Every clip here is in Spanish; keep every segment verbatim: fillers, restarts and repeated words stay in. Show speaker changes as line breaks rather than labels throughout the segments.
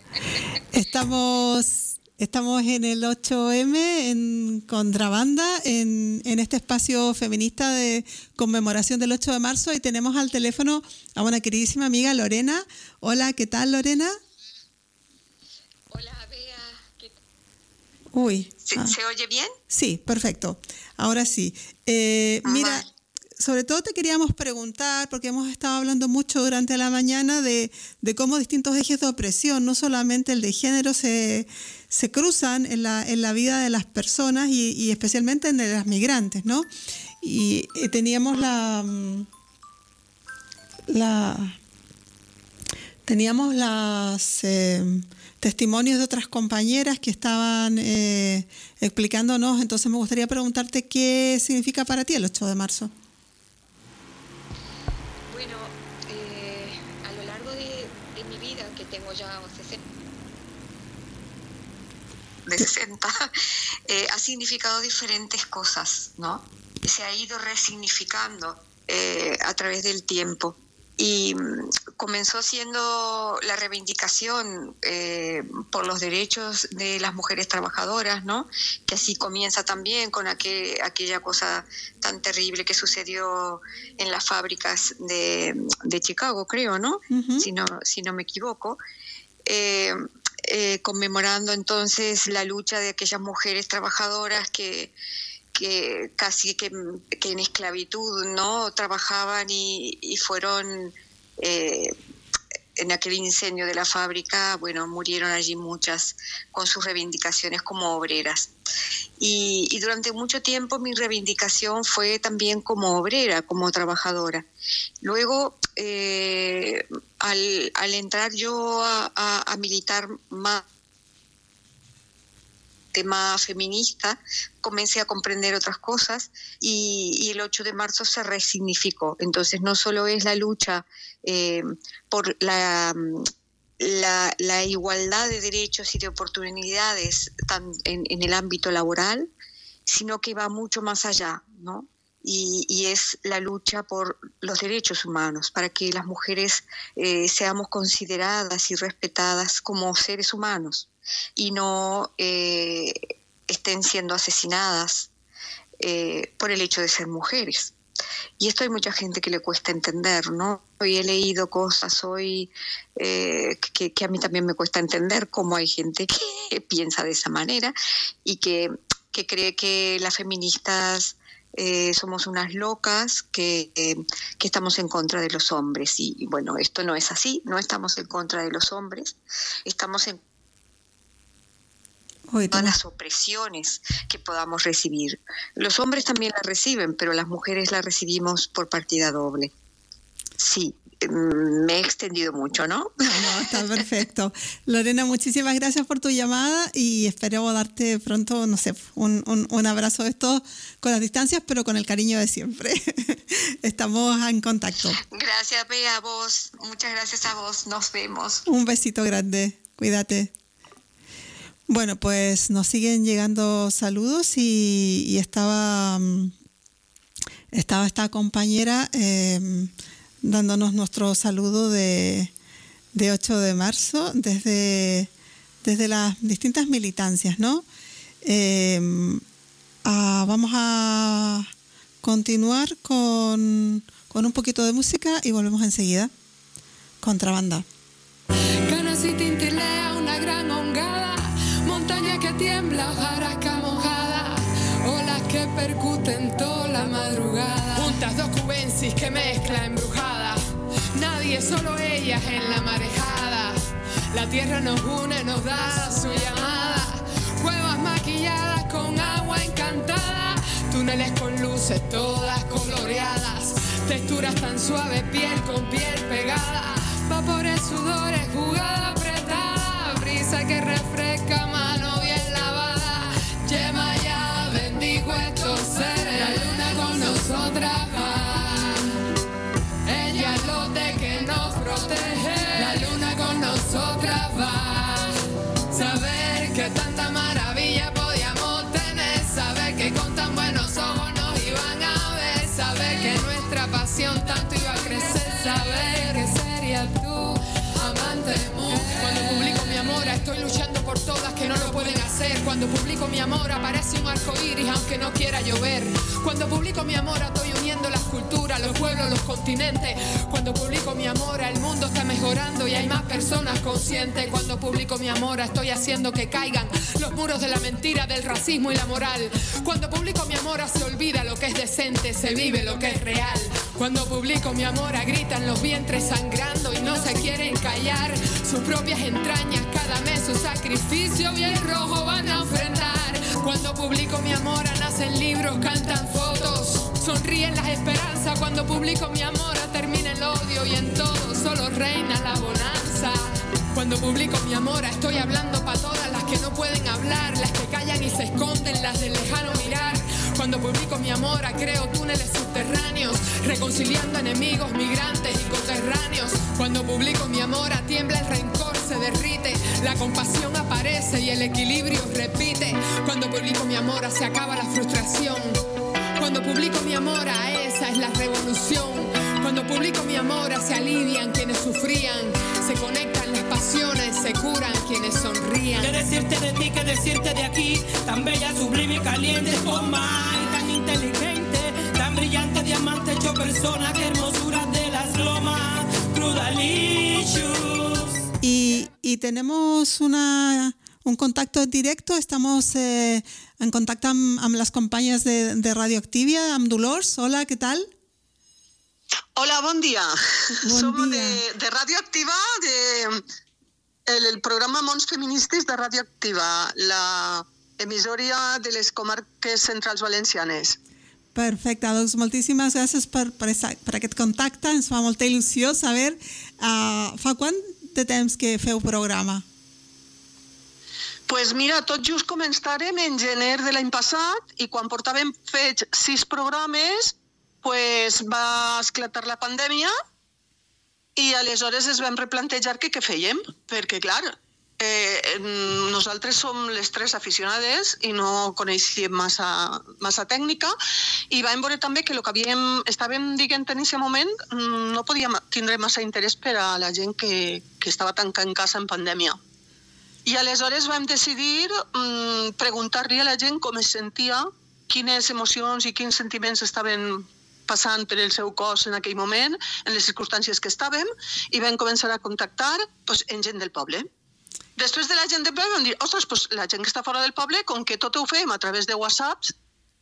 Estamos, estamos en el ocho eme, en Contrabanda, en, en este espacio feminista de conmemoración del ocho de marzo, y tenemos al teléfono a una queridísima amiga, Lorena. Hola, ¿qué tal, Lorena?
Hola, Bea. ¿Qué...
Uy.
¿Se,
ah.
¿Se oye bien?
Sí, perfecto. Ahora sí. Eh, mira...
Vale.
Sobre todo te queríamos preguntar, porque hemos estado hablando mucho durante la mañana de, de cómo distintos ejes de opresión, no solamente el de género, se, se cruzan en la, en la vida de las personas y, y especialmente en de las migrantes, ¿no? Y, y teníamos la, la teníamos las eh, testimonios de otras compañeras que estaban eh, explicándonos, entonces me gustaría preguntarte qué significa para ti el ocho de marzo.
De sesenta, eh, ha significado diferentes cosas, ¿no? Se ha ido resignificando eh, a través del tiempo. Y um, comenzó siendo la reivindicación eh, por los derechos de las mujeres trabajadoras, ¿no? Que así comienza también con aquel, aquella cosa tan terrible que sucedió en las fábricas de, de Chicago, creo, ¿no? Uh-huh. Si no, si no me equivoco. Eh, Eh, conmemorando entonces la lucha de aquellas mujeres trabajadoras que, que casi que, que en esclavitud, ¿no? Trabajaban y, y fueron eh, en aquel incendio de la fábrica, bueno, murieron allí muchas con sus reivindicaciones como obreras. Y, y durante mucho tiempo mi reivindicación fue también como obrera, como trabajadora. Luego, eh, al, al entrar yo a, a, a militar más tema feminista, comencé a comprender otras cosas y, y el ocho de marzo se resignificó. Entonces no solo es la lucha eh, por la, la, la igualdad de derechos y de oportunidades tan, en, en el ámbito laboral, sino que va mucho más allá, ¿no? Y, y es la lucha por los derechos humanos, para que las mujeres eh, seamos consideradas y respetadas como seres humanos y no eh, estén siendo asesinadas eh, por el hecho de ser mujeres. Y esto hay mucha gente que le cuesta entender, ¿no? Hoy he leído cosas hoy eh, que, que a mí también me cuesta entender cómo hay gente que piensa de esa manera y que, que cree que las feministas Eh, somos unas locas que, eh, que estamos en contra de los hombres. Y, y bueno, esto no es así, no estamos en contra de los hombres, estamos en Oye, todas las opresiones que podamos recibir. Los hombres también la reciben, pero las mujeres la recibimos por partida doble. Sí, me he extendido mucho, ¿no?
No, no, está perfecto. Lorena, muchísimas gracias por tu llamada y espero darte pronto, no sé, un, un, un abrazo de estos con las distancias, pero con el cariño de siempre. Estamos en contacto.
Gracias, Bea, a vos. Muchas gracias a vos. Nos vemos.
Un besito grande. Cuídate. Bueno, pues nos siguen llegando saludos y, y estaba, estaba esta compañera eh, dándonos nuestro saludo de, de ocho de marzo desde, desde las distintas militancias, ¿no? Eh, ah, vamos a continuar con, con un poquito de música y volvemos enseguida. Contrabanda.
Canas y tintilea una gran hongada, montaña que tiembla, hojarasca mojada, olas que percuten toda la madrugada. Juntas dos cubensis que mezcla embrujada, nadie, solo ellas en la marejada. La tierra nos une, nos da su llamada, cuevas maquilladas con agua encantada, túneles con luces todas coloreadas, texturas tan suaves, piel con piel pegada, vapores, sudores, jugada apretada, brisa que refresca, mano bien lavada, Yema ya bendijo estos seres, la luna con nosotras va, ella es lo de que nos protege, la luna con nosotras va, saber que tanta maravilla podíamos tener, saber que con tan buenos ojos nos iban a ver, saber que nuestra pasión tanto iba a crecer, saber que sería tú, amante mujer. Cuando publico mi amor Cuando publico mi amor aparece un arco iris aunque no quiera llover. Cuando publico mi amor estoy uniendo las culturas, los pueblos, los continentes. Cuando publico mi amor el mundo está mejorando y hay más personas conscientes. Cuando publico mi amor estoy haciendo que caigan los muros de la mentira, del racismo y la moral. Cuando publico mi amor se olvida lo que es decente, se vive lo que es real. Cuando publico mi amor gritan los vientres sangrando y no se quieren callar sus propias entrañas, cada mes su sacrificio bien rojo van a enfrentar. Cuando publico mi amor nacen libros, cantan fotos, sonríen las esperanzas. Cuando publico mi amor termina el odio y en todo solo reina la bonanza. Cuando publico mi amor estoy hablando para todas las que no pueden hablar, las que callan y se esconden, las del lejano mirar. Cuando publico mi amor creo túneles subterráneos, reconciliando enemigos, migrantes y coterráneos. Cuando publico mi amor tiembla el rencor, se derrite, la compasión aparece y el equilibrio repite. Cuando publico mi amor se acaba la frustración. Cuando publico mi amor esa es la revolución. Cuando publico mi amor se alivian quienes sufrían, se conectan las pasiones, se curan quienes sonrían.
¿Qué decirte de ti, qué decirte de aquí? Tan bella, sublime y caliente, forma y tan inteligente, tan brillante, diamante hecho persona, qué hermosura de las lomas, Crudalicious.
Y, y tenemos una, un contacto directo, estamos eh, en contacte amb, amb les companyes de, de Radioactivia, amb Dolors. Hola, què tal?
Hola, bon dia.
Bon
Som
dia.
de, de Radioactiva, de, el, el programa Mons Feministes de Radioactiva, la emissora de les comarques centrals valencianes.
Perfecte, doncs moltíssimes gràcies per, per, esa, per aquest contacte, ens fa molta il·lusió saber uh, fa quant de temps que feu programa?
Pues mira, tot just començarem en gener de l'any passat i quan portàvem fets sis programes pues va esclatar la pandèmia i aleshores es vam replantejar que què fèiem, perquè clar, eh, nosaltres som les tres aficionades i no coneixíem massa, massa tècnica i vam veure també que el que havíem, estàvem dient en aquest moment no podíem tindre massa interès per a la gent que, que estava tancada en casa en pandèmia. I aleshores vam decidir mm, preguntar-li a la gent com es sentia, quines emocions i quins sentiments estaven passant per el seu cos en aquell moment, en les circumstàncies que estàvem, i vam començar a contactar pues, en gent del poble. Després de la gent del poble vam dir, ostres, pues, la gent que està fora del poble, com que tot ho fem a través de WhatsApps,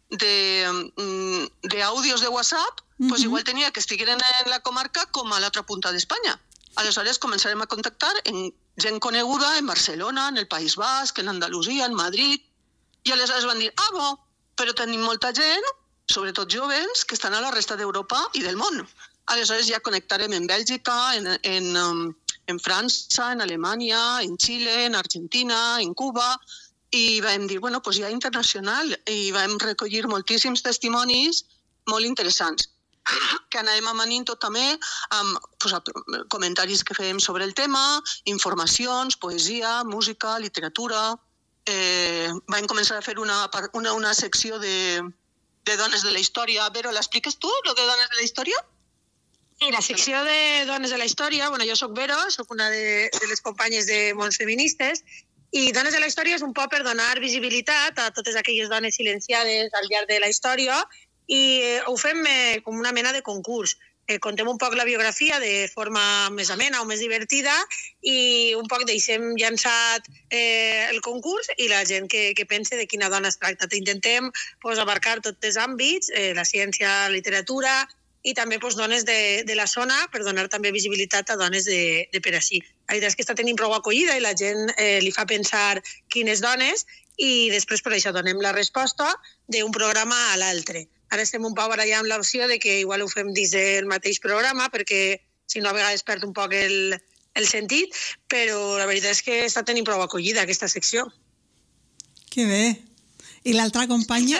d'àudios de, de WhatsApp, uh-huh. pues igual tenia que estiguin en la comarca com a l'altra punta d'Espanya. Aleshores començarem a contactar en gent coneguda en Barcelona, en el País Basc, en Andalusia, en Madrid, i aleshores van dir, ah, bo, però tenim molta gent, sobretot joves, que estan a la resta d'Europa i del món. Aleshores ja connectarem en Bèlgica, en, en, en França, en Alemanya, en Xile, en Argentina, en Cuba, i vam dir, bueno, pues ja internacional, i vam recollir moltíssims testimonis molt interessants, que anàvem amanint tot també amb pues, comentaris que fèiem sobre el tema, informacions, poesia, música, literatura. Eh, vam començar a fer una, una, una secció de de Dones de la Història. Vero, l'expliques tu, lo de Dones de la Història?
Sí, la secció de Dones de la Història, bueno, jo soc Vero, soc una de, de les companyes de Mons Feministes, i Dones de la Història és un poc per donar visibilitat a totes aquelles dones silenciades al llarg de la història, i eh, ho fem eh, com una mena de concurs. Eh, contem un poc la biografia de forma més amena o més divertida i un poc deixem llançat eh, el concurs i la gent que, que pense de quina dona es tracta. Intentem pues, abarcar tots els àmbits, eh, la ciència, la literatura i també pues, dones de, de la zona per donar també visibilitat a dones de, de per així. La veritat és que està tenint prou acollida i la gent eh, li fa pensar quines dones i després per això donem la resposta d'un programa a l'altre. Ara estem un poc barallant amb l'opció de que igual ho fem dins del mateix programa perquè si no a vegades perd un poc el, el sentit, però la veritat és que està tenint prou acollida aquesta secció.
Que bé. I l'altra companya?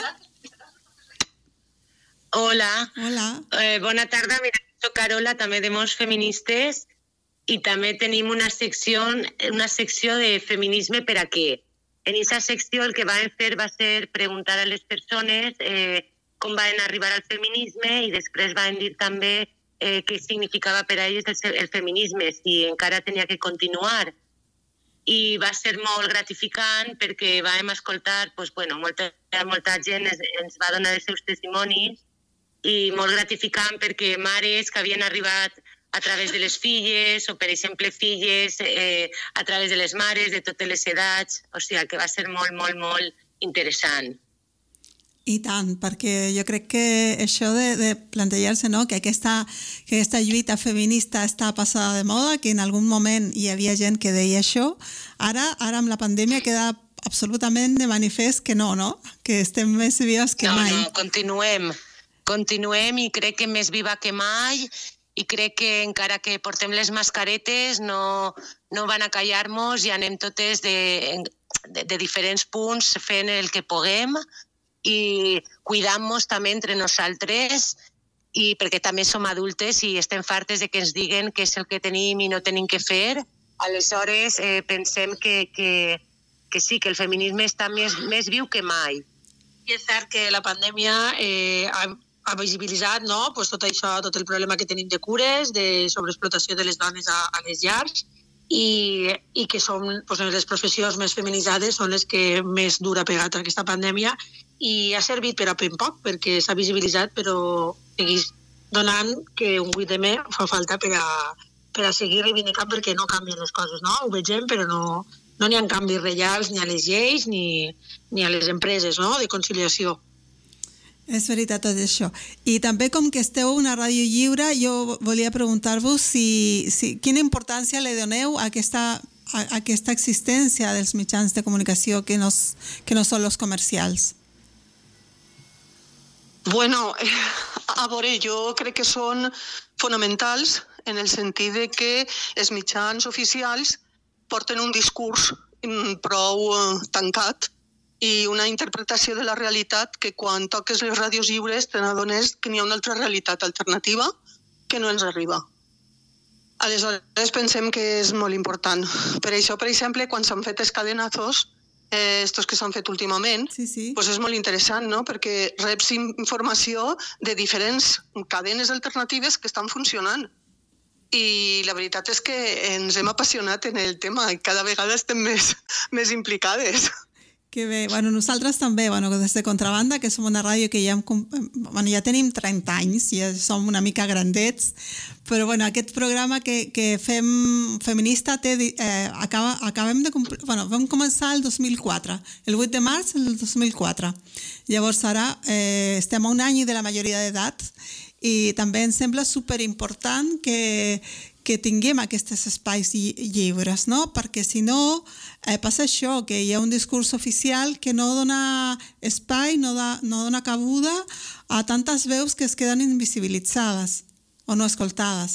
Hola.
Hola.
Eh, bona tarda, mira, soc Carola, també de Mons Feministes, i també tenim una secció, una secció de feminisme per a què. En aquesta secció el que vam fer va ser preguntar a les persones eh, com van arribar al feminisme i després van dir també eh, què significava per a ells el, el feminisme, si encara tenia que continuar. i va ser molt gratificant perquè vam escoltar, doncs, bueno, molta, molta gent ens, ens va donar els seus testimonis i molt gratificant perquè mares que havien arribat a través de les filles o, per exemple, filles eh, a través de les mares de totes les edats, o sigui que va ser molt, molt, molt interessant.
I tant, perquè jo crec que això de, de plantejar-se, no?, que, aquesta, que aquesta lluita feminista està passada de moda, que en algun moment hi havia gent que deia això, ara, ara amb la pandèmia queda absolutament de manifest que no, no? Que estem més vives que
no,
mai.
No, continuem, continuem i crec que més viva que mai i crec que encara que portem les mascaretes no, no van a callar-nos i anem totes de, de, de diferents punts fent el que puguem i cuidant-nos també entre nosaltres i perquè també som adultes i estem fartes de que ens diguen què és el que tenim i no tenim que fer. Aleshores, eh, pensem que, que, que sí, que el feminisme està més, més viu que mai.
I és cert que la pandèmia eh, ha, ha visibilitzat, no?, pues tot això, tot el problema que tenim de cures, de sobreexplotació de les dones a, a les llars, i, i que són pues, les professions més feminitzades són les que més dura ha pegat aquesta pandèmia i ha servit per a ben poc perquè s'ha visibilitzat, però segueix donant que un vuit eme fa falta per a, per a seguir reivindicant perquè no canvien les coses, no? Ho vegem, però no, no n'hi ha canvis reals ni a les lleis ni, ni a les empreses, no?, de conciliació.
És veritat tot això. I també com que esteu una ràdio lliure, jo volia preguntar-vos si, si, quina importància li doneu a aquesta, a, a aquesta existència dels mitjans de comunicació que no, que no són els comercials.
Bueno, a veure, jo crec que són fonamentals en el sentit de que els mitjans oficials porten un discurs prou tancat i una interpretació de la realitat que quan toques les ràdios lliures te n'adones que n'hi ha una altra realitat alternativa que no ens arriba. Aleshores pensem que és molt important. Per això, per exemple, quan s'han fet els cadenazos, eh, estos que s'han fet últimament,
sí, sí.
Pues és molt interessant, no?, perquè reps informació de diferents cadenes alternatives que estan funcionant. I la veritat és que ens hem apassionat en el tema i cada vegada estem més, més implicades.
Que bé, bueno, nosaltres també, bueno, des de Contrabanda, que som una ràdio que ja, hem, bueno, ja tenim trenta anys, ja som una mica grandets, però bueno, aquest programa que, que fem feminista té, eh, acaba, acabem de complir, bueno, vam començar el dos mil quatre, el vuit de març del dos mil quatre. Llavors ara eh, estem a un any de la majoria d'edat i també ens sembla superimportant que que tinguem aquests espais lliures, no? Perquè si no eh, passa això, que hi ha un discurs oficial que no dona espai, no, da, no dona cabuda a tantes veus que es queden invisibilitzades o no escoltades.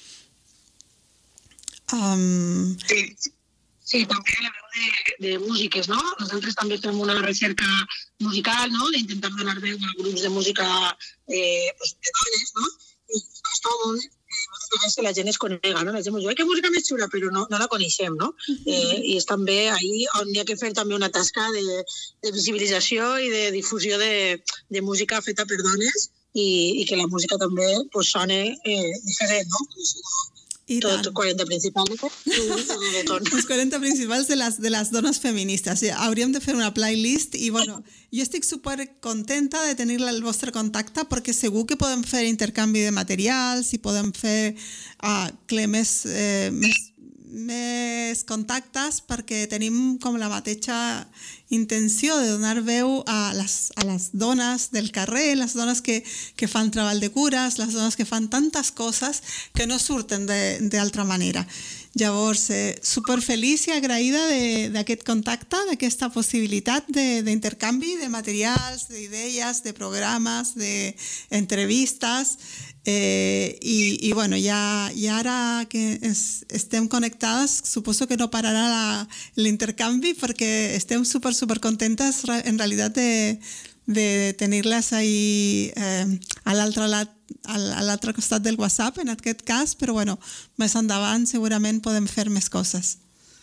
Um...
Sí, sí, també la veu de, de músiques, no? Nosaltres també fem una recerca musical, no?, d'intentar donar veu a grups de música eh, pues, de dones, no? I està molt que la gent es conega, no? La gent diu, ai, que música més xula, però no, no la coneixem, no? Eh, I és també ahí on hi ha que fer també una tasca de, de visibilització i de difusió de, de música feta per dones i, i que la música també pues, sone eh, diferent, no?
I
tot
tant.
quaranta principals
els quaranta principals de les, de les dones feministes. Hauríem de fer una playlist i bueno, jo estic super contenta de tenir el vostre contacte perquè segur que podem fer intercanvi de materials i podem fer uh, més, eh, més, més contactes perquè tenim com la mateixa intenció de donar veu a les, a les dones del carrer, les dones que, que fan treball de cures, les dones que fan tantes coses que no surten d'altra manera. Llavors, eh, superfeliç i agraïda d'aquest contacte, d'aquesta possibilitat d'intercanvi de, de materials, d'idees, de programes, d'entrevistes, eh, i, i bueno, ja, ja ara que es, estem connectades, suposo que no pararà l'intercanvi perquè estem super, super contentes en realitat de, de tenir-les ahí eh, a l'altre lat a l'altre costat del WhatsApp, en aquest cas, però bueno, més endavant segurament podem fer més coses.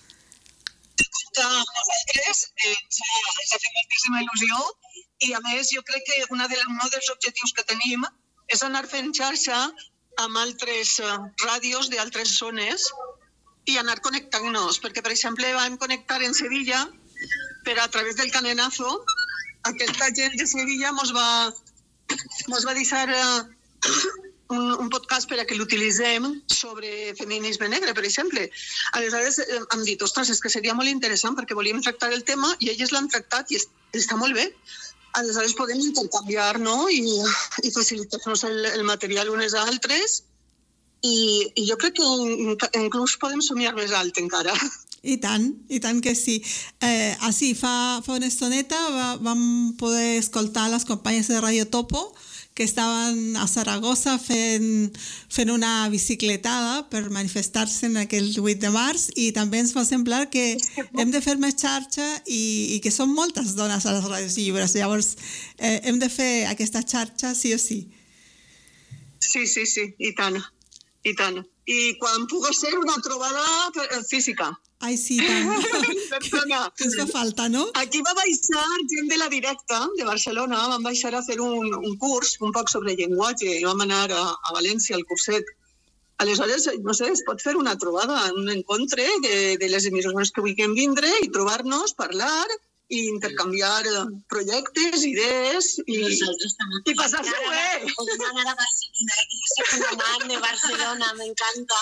Nosaltres ens ha fet moltíssima il·lusió i a més jo crec que una de, un dels objectius que tenim és anar fent xarxa amb altres ràdios d'altres zones i anar connectant-nos, perquè, per exemple, vam connectar en Sevilla, però a través del canenazo, aquesta gent de Sevilla mos va, mos va deixar uh, un, un podcast per a que l'utilitzem sobre feminisme negre, per exemple. Aleshores eh, hem dit, ostres, és que seria molt interessant perquè volíem tractar el tema i elles l'han tractat i està molt bé. Aleshores podem intercanviar, no? I, i facilitar-nos el, el material unes a altres i, i jo crec que inclús podem somiar més alt encara.
I tant, i tant que sí. Eh, així, fa, fa una estoneta va, vam poder escoltar les companyes de Radio Topo que estaven a Saragossa fent, fent una bicicletada per manifestar-se en aquell vuit de març i també ens va semblar que hem de fer més xarxa i, i que són moltes dones a les ràdios lliures. Llavors, eh, hem de fer aquesta xarxa sí o sí.
Sí, sí, sí, i tant, i tant. I quan pugui ser una trobada física.
Ai, sí, tant.
Perdona.
Que ens fa falta, no?
Aquí va baixar gent de la Directa, de Barcelona, van baixar a fer un, un curs, un poc sobre llenguatge, i vam anar a, a València, al curset. Aleshores, no sé, es pot fer una trobada, un encontre de, de les emissores que vulguin vindre i trobar-nos, parlar i intercanviar projectes, idees i, i passar-se bé.
Podem anar a Barcelona, que jo soc una amant de Barcelona, m'encanta.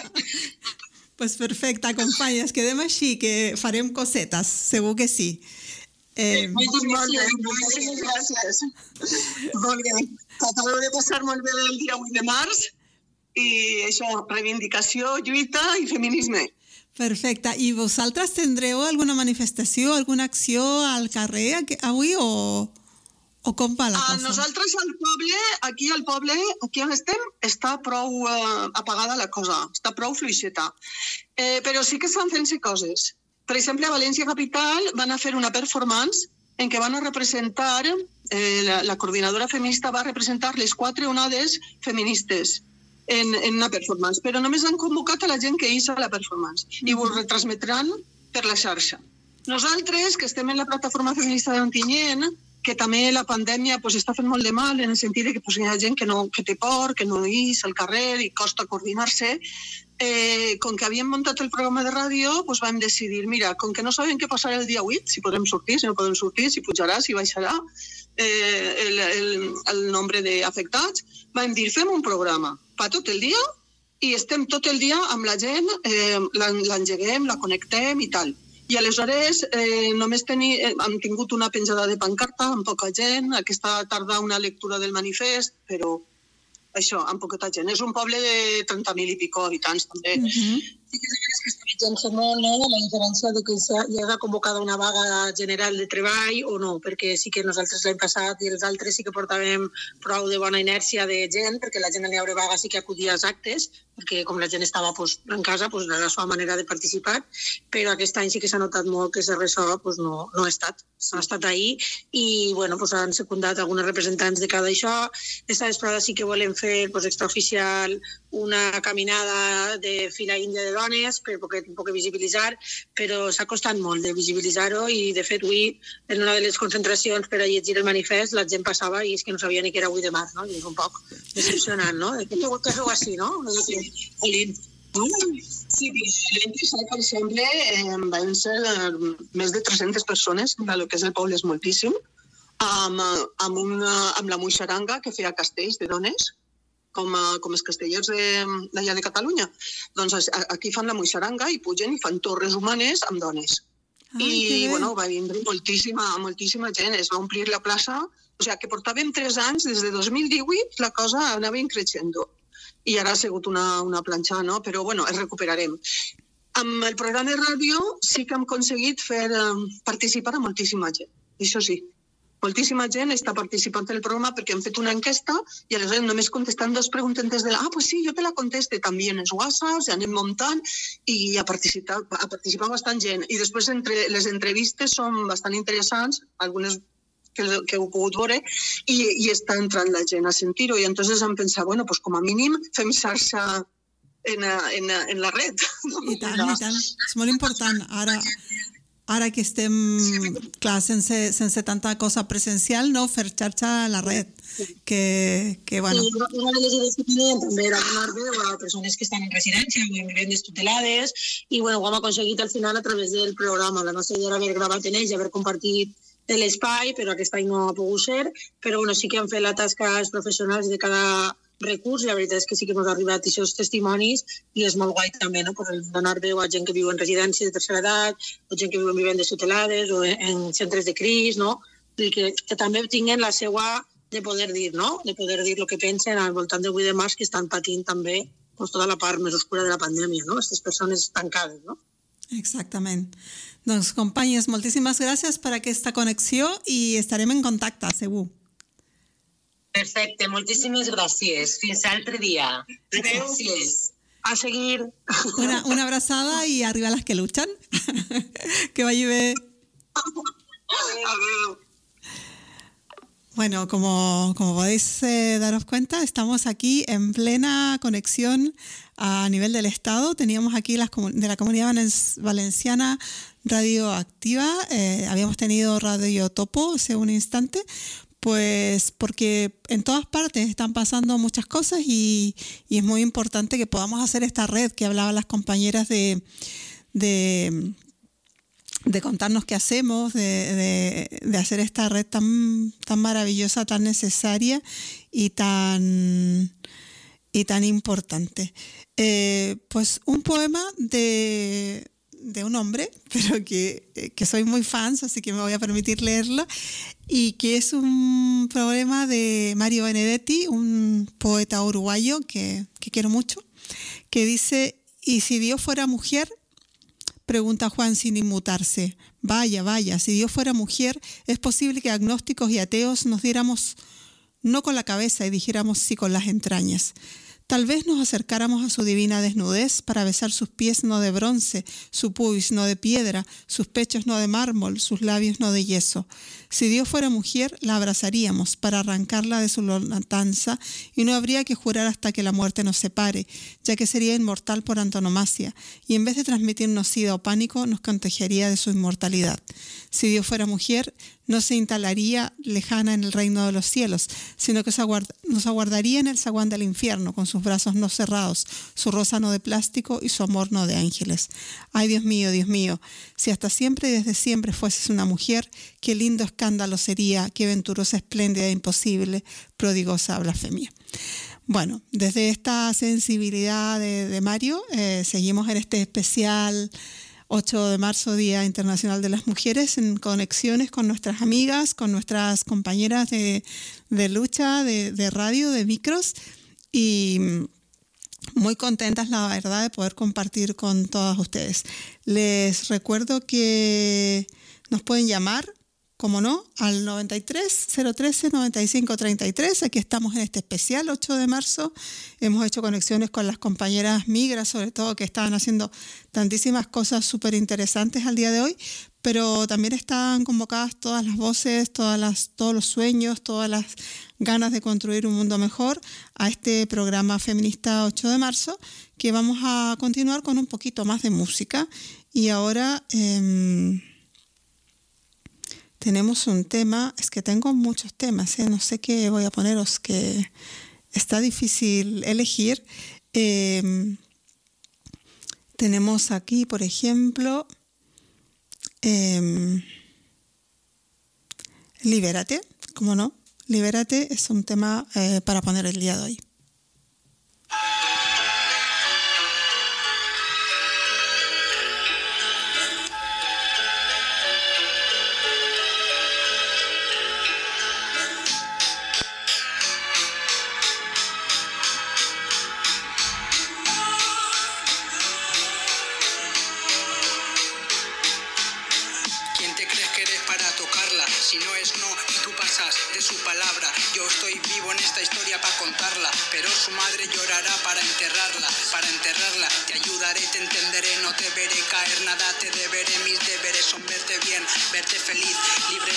Pues perfecte, companyes, quedem així, que farem cosetes, segur que sí.
Eh, molt bé, moltíssimes gràcies. Molt bé, acabo de passar molt bé el dia vuit de març i això, reivindicació, lluita i feminisme.
Perfecte. I vosaltres tindreu alguna manifestació, alguna acció al carrer avui o, o com va la cosa?
A nosaltres al poble, aquí al poble, aquí on estem, està prou eh, apagada la cosa, està prou fluixeta. Eh, però sí que estan fent-se coses. Per exemple, a València Capital van a fer una performance en què van a representar, eh, la, la coordinadora feminista va a representar les quatre onades feministes en, en una performance, però només han convocat a la gent que hi a la performance i ho retransmetran per la xarxa. Nosaltres, que estem en la plataforma feminista d'Ontinyent, que també la pandèmia pues, està fent molt de mal en el sentit que pues, hi ha gent que, no, que té por, que no hi és al carrer i costa coordinar-se. Eh, com que havíem muntat el programa de ràdio, pues, vam decidir, mira, com que no sabem què passarà el dia vuit, si podem sortir, si no podem sortir, si pujarà, si baixarà eh, el, el, el nombre d'afectats, vam dir, fem un programa per tot el dia i estem tot el dia amb la gent, eh, l'engeguem, la connectem i tal. I aleshores eh, només teni, eh, hem tingut una penjada de pancarta amb poca gent, aquesta tarda una lectura del manifest, però això, amb poqueta gent. És un poble de trenta mil i pico habitants, també. Uh-huh. Sí que és que està mitjançant molt, no?, la diferència de que hi ha convocada una vaga general de treball o no, perquè sí que nosaltres l'any passat i els altres sí que portàvem prou de bona inèrcia de gent, perquè la gent a l'hora vaga sí que acudia als actes, perquè com la gent estava pues, en casa, pues, era la seva manera de participar, però aquest any sí que s'ha notat molt que Serressoga pues, no, no ha estat, ha estat ahí i bueno, pues, han secundat algunes representants de cada això. Esta vesprada sí que volem fer pues, extraoficial una caminada de fila índia de dones per poder, poder visibilitzar, però s'ha costat molt de visibilitzar-ho i de fet avui en una de les concentracions per a llegir el manifest la gent passava i és que no sabia ni que era vuit de març, no? I és un poc decepcionant, no? Que feu així, no? Sí, l'any passat, per exemple, eh, van ser eh, més de tres-centes persones, el que és el poble és moltíssim, amb, amb, una, amb la Muixaranga que feia castells de dones, com, com els castellers d'allà de Catalunya. Doncs aquí fan la Muixaranga i pugen i fan torres humanes amb dones. Ai, I bueno, va vindre moltíssima, moltíssima gent, es va omplir la plaça. O sigui, que portàvem tres anys, des de dos mil divuit, la cosa anava increixendo. I ara ha sigut una, una planxa, no? Però bueno, es recuperarem. Amb el programa de ràdio sí que hem aconseguit fer um, participar a moltíssima gent, això sí. Moltíssima gent està participant en el programa perquè hem fet una enquesta i aleshores només contestant dos preguntes de la, ah, pues sí, jo te la conteste, també en els whatsapps, ja anem muntant i a participar, a participar bastant gent. I després entre les entrevistes són bastant interessants, algunes que, que heu pogut veure, i, i està entrant la gent a sentir-ho. I entonces hem pensat, bueno, pues com a mínim fem xarxa en, en, en la red.
I tant, i tant. És molt important. Ara, ara que estem, clar, sense, sense tanta cosa presencial, no, fer xarxa a la red, que, que bueno...
Sí, una de les idees que teníem també era donar veu a persones que estan en residència o en vivendes tutelades i bueno, ho hem aconseguit al final a través del programa. La nostra idea era haver gravat en ells i haver compartit l'espai, però aquest any no ha pogut ser, però bueno, sí que han fet la tasca els professionals de cada recurs, la veritat és que sí que ens ha arribat aquests testimonis i és molt guai també, no?, per donar veu a gent que viu en residències de tercera edat, o gent que viu en vivendes tutelades o en centres de cris, no?, i que, que també tinguin la seva de poder dir, no?, de poder dir el que pensen al voltant del vuit de març, que estan patint també pues, tota la part més oscura de la pandèmia, no?, aquestes persones tancades, no?
Exactament. Doncs, companyes, moltíssimes gràcies per aquesta connexió i estarem en contacte, segur.
Perfecte, moltíssimes gràcies. Fins l'altre dia. Gràcies.
A seguir.
Una, una abraçada y arriba las que luchan. Que vaya bien. Bueno, como, como podéis eh, daros cuenta, estamos aquí en plena conexión a nivel del Estado. Teníamos aquí las de la Comunidad Valenciana Radioactiva. Eh, habíamos tenido Radio Topo hace un instante. Pues porque en todas partes están pasando muchas cosas y, y es muy importante que podamos hacer esta red que hablaban las compañeras de, de, de contarnos qué hacemos, de, de, de hacer esta red tan, tan maravillosa, tan necesaria y tan, y tan importante. Eh, pues un poema de... de un hombre, pero que, que soy muy fan, así que me voy a permitir leerlo, y que es un poema de Mario Benedetti, un poeta uruguayo que, que quiero mucho, que dice: ¿y si Dios fuera mujer? Pregunta Juan sin inmutarse. Vaya, vaya, si Dios fuera mujer, es posible que agnósticos y ateos nos diéramos no con la cabeza y dijéramos sí con las entrañas. Tal vez nos acercáramos a su divina desnudez para besar sus pies no de bronce, su pubis no de piedra, sus pechos no de mármol, sus labios no de yeso. Si Dios fuera mujer, la abrazaríamos para arrancarla de su matanza y no habría que jurar hasta que la muerte nos separe, ya que sería inmortal por antonomasia y en vez de transmitirnos sida o pánico, nos contagiaría de su inmortalidad. Si Dios fuera mujer, no se instalaría lejana en el reino de los cielos, sino que nos aguardaría en el zaguán del infierno, con sus brazos no cerrados, su rosa no de plástico y su amor no de ángeles. Ay, Dios mío, Dios mío, si hasta siempre y desde siempre fueses una mujer, qué lindo escándalo sería, qué venturosa, espléndida e imposible, prodigosa blasfemia. Bueno, desde esta sensibilidad de, de Mario, eh, seguimos en este especial ocho de marzo, Día Internacional de las Mujeres, en conexiones con nuestras amigas, con nuestras compañeras de, de lucha, de, de radio, de micros, y muy contentas, la verdad, de poder compartir con todas ustedes. Les recuerdo que nos pueden llamar, como no, al noventa y tres, cero trece, noventa y cinco, treinta y tres. Aquí estamos en este especial ocho de marzo. Hemos hecho conexiones con las compañeras migras, sobre todo, que estaban haciendo tantísimas cosas súper interesantes al día de hoy, pero también están convocadas todas las voces, todas las, todos los sueños, todas las ganas de construir un mundo mejor a este programa feminista ocho de marzo, que vamos a continuar con un poquito más de música. Y ahora... Eh, tenemos un tema, es que tengo muchos temas, ¿eh? No sé qué voy a poneros, que está difícil elegir. Eh, tenemos aquí, por ejemplo, eh, Libérate, ¿cómo no? Libérate es un tema eh, para poner el día de hoy.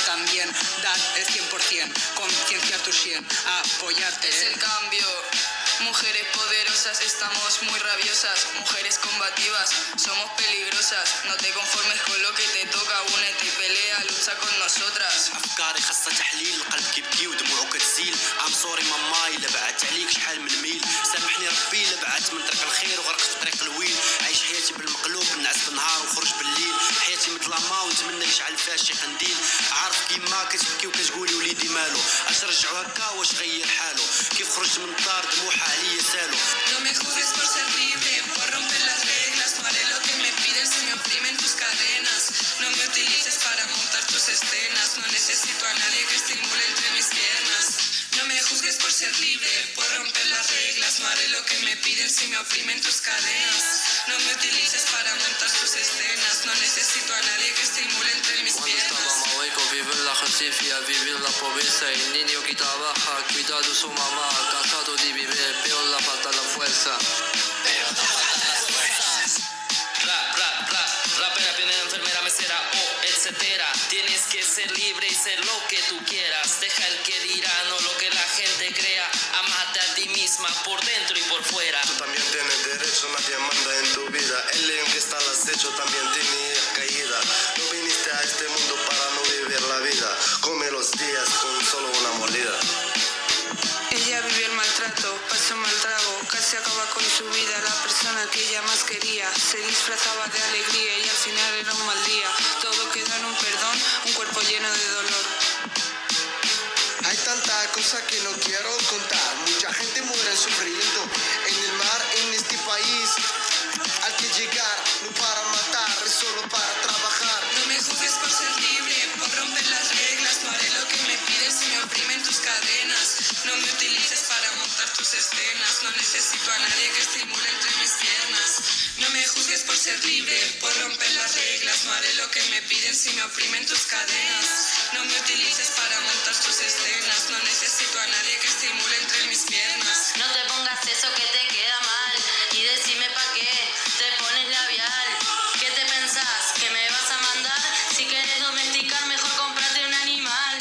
Apoyarte. Es el cambio. Mujeres poderosas, estamos muy rabiosas. Mujeres combativas, somos peligrosas. No te conformes con lo que te toca, únete y pelea, lucha con nosotras.
أفكاري خاصة تحليل، القلب كيبكي ودموعه كتسيل. I'm sorry ماماي إلا بعدت عليك شحال من الميل. سامحني ربي إلا بعدت من طريق الخير وغرقت في طريق الويل. عايش حياتي بالمقلوب، نعس بالنهار وخرج بالليل. حياتي مظلمة ونتمنى يشعل فيها شي قنديل. عارف كيما كتبكي وكتقولي وليدي مالو، اش رجعو هكا واش غير حالو. كيف خرجت من الدار دموعها عليا سالو.
No me juzgues por ser libre, por romper las reglas. No haré lo que me piden si me oprimen tus cadenas. No me utilices para montar tus escenas. No necesito a nadie que estimule entre mis piernas. No me juzgues por ser libre, por romper las reglas. No haré lo que me piden si me oprimen tus cadenas. No me utilices para montar tus escenas. No necesito a nadie que estimule entre mis piernas.
Vive la justicia, vive la pobreza. El niño que trabaja, cuida de su mamá. Cansado de vivir, pero la falta la fuerza. Pero la falta las fuerzas.
Rap, rap, rap, rapera, pionera, enfermera, mesera o etcétera. Tienes que ser libre y ser lo que tú quieras. Deja el que dirá, no lo que la gente crea. Amate a ti misma por dentro y por fuera.
Tú también tienes derecho, nadie manda en tu vida. El león que está al acecho también tiene caída. No viniste a este mundo para no vivir la vida. Come los días con solo una mordida.
Ella vivió el maltrato, pasó mal trago, casi acaba con su vida. La persona que ella más quería se disfrazaba de alegría y al final era un mal día. Todo quedó en un perdón, un cuerpo lleno de dolor.
Hay tanta cosa que no quiero contar. Mucha gente muere sufriendo en el mar, en este país. Hay que llegar, no para matar, es solo para trabajar.
No me juzgues por ser libre, por romper las reglas. No haré lo que me pides si me oprimen tus cadenas. No me utilices para montar tus escenas. No necesito a nadie que estimule entre mis piernas. No me juzgues por ser libre, por romper las reglas. No haré lo que me piden si me oprimen tus cadenas. No me utilices para montar tus escenas. No necesito a nadie que estimule entre mis piernas.
No te pongas eso que te queda mal y decime pa' qué te pones labial. ¿Qué te pensás? ¿Que me vas a mandar? Si quieres domesticar, mejor cómprate un animal.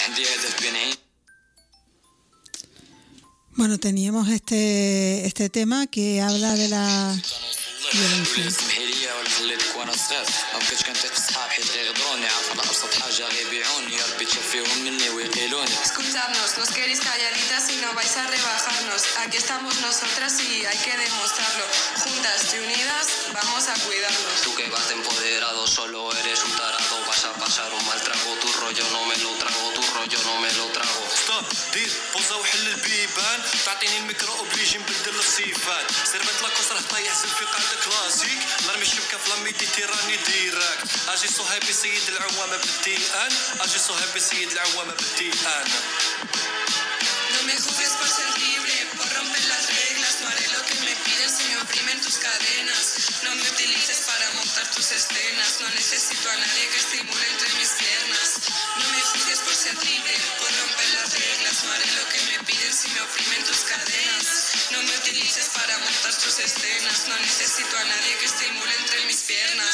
Bueno, teníamos este, este tema que habla de la violencia.
خليتك وانا صغير ما بقيتش كنثيق في صحاب حيت غيغدروني عارف على ابسط حاجه غيبيعوني يا ربي تشوفيهم مني ويقيلوني.
Escuchadnos, nos queréis calladitas y no vais a rebajarnos. Aquí estamos nosotras y hay que demostrarlo. Juntas y unidas vamos a cuidarnos.
Tú que vas de empoderado solo eres un tarado. Vas a pasar un mal trago, tu rollo no me lo trago, tu rollo no me lo trago.
ستوب دير بوزا وحل البيبان. تعطيني الميكرو وبليجي نبدل الصفات. سير بيت لاكوس راه طايح في قاعده كلاسيك. نرمي الشبكه في لاميديتيراني ديراك. اجي صهيبي سيد العوامه بالتيان. اجي صهيبي سيد العوامه بالتيان.
No me juzgues por ser libre, por romper las reglas. No haré lo que me pides si me oprimen tus cadenas. No me utilices para montar tus escenas. No necesito a nadie que estimule entre mis piernas. No me juzgues por ser libre, por romper las reglas. No haré lo que me piden si me oprimen tus cadenas. No me utilices para montar tus escenas. No necesito a nadie que estimule entre mis piernas.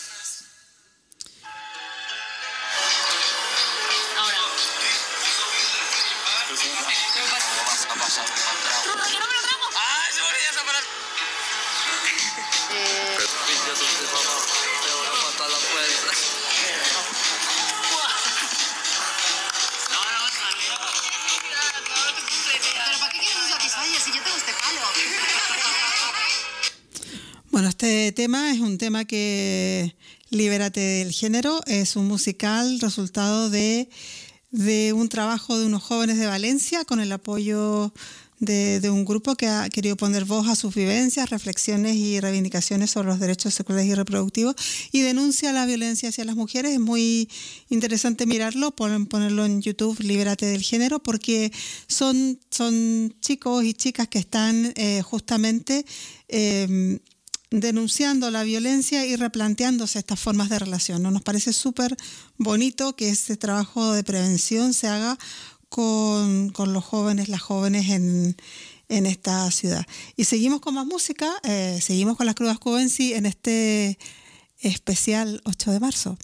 Bueno, este tema es un tema que, Libérate del género, es un musical resultado de, de un trabajo de unos jóvenes de Valencia con el apoyo de, de un grupo que ha querido poner voz a sus vivencias, reflexiones y reivindicaciones sobre los derechos sexuales y reproductivos y denuncia la violencia hacia las mujeres. Es muy interesante mirarlo, ponerlo en YouTube, Libérate del género, porque son, son chicos y chicas que están eh, justamente eh, denunciando la violencia y replanteándose estas formas de relación, ¿no? Nos parece súper bonito que este trabajo de prevención se haga con, con los jóvenes, las jóvenes en, en esta ciudad. Y seguimos con más música, eh, seguimos con las Crudas Cubensi en este especial ocho de marzo.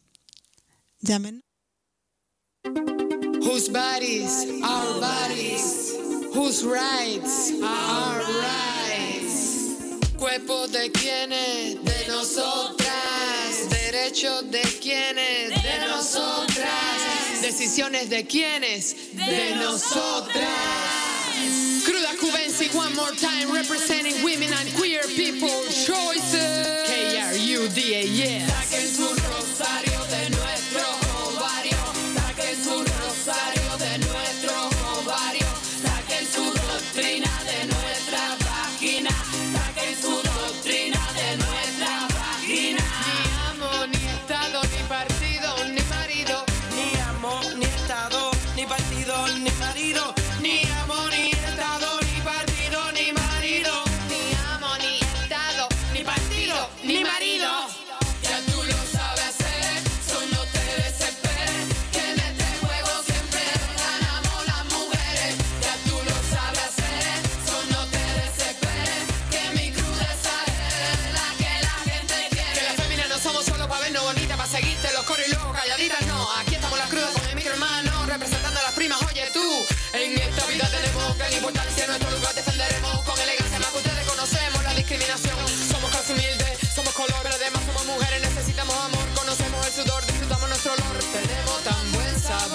Llamen.
Whose bodies, our bodies. Whose rights are rights. Cuerpo de quienes, de nosotras. Derechos de quienes, de nosotras. Decisiones de quienes, de nosotras. Cruda Cubensi, one more time, representing women and queer people choices. K R U D A, yes. Saquen su rosario de nuestro ovario. Saquen su rosario de nuestro ovario. Saquen su doctrina de nuestra vagina. Saquen su doctrina de nuestra vagina. Ni amo, ni estado, ni partido, ni marido.
Ni amo, ni estado, ni partido, ni marido.
Ni amo, ni estado, ni partido, ni marido. Ni amo, ni estado, ni partido, ni marido. Ya tú lo sabes hacer, so no te desesperes. Que en este juego siempre ganamos las mujeres. Ya tú lo sabes hacer, so no te desesperes. Que mi crudeza es la que la gente quiere. Que las féminas no somos solo para vernos bonitas, para seguirte los coros y luego calladitas, no. Aquí estamos las crudas con el micro hermano, representando a las primas, oye tú. En esta vida tenemos gran importancia, en nuestro lugar defenderemos con elegancia, más que ustedes conocemos la discriminación. Somos casi humildes, somos color, pero además somos mujeres, necesitamos amor, conocemos el sudor, disfrutamos nuestro olor, tenemos tan buen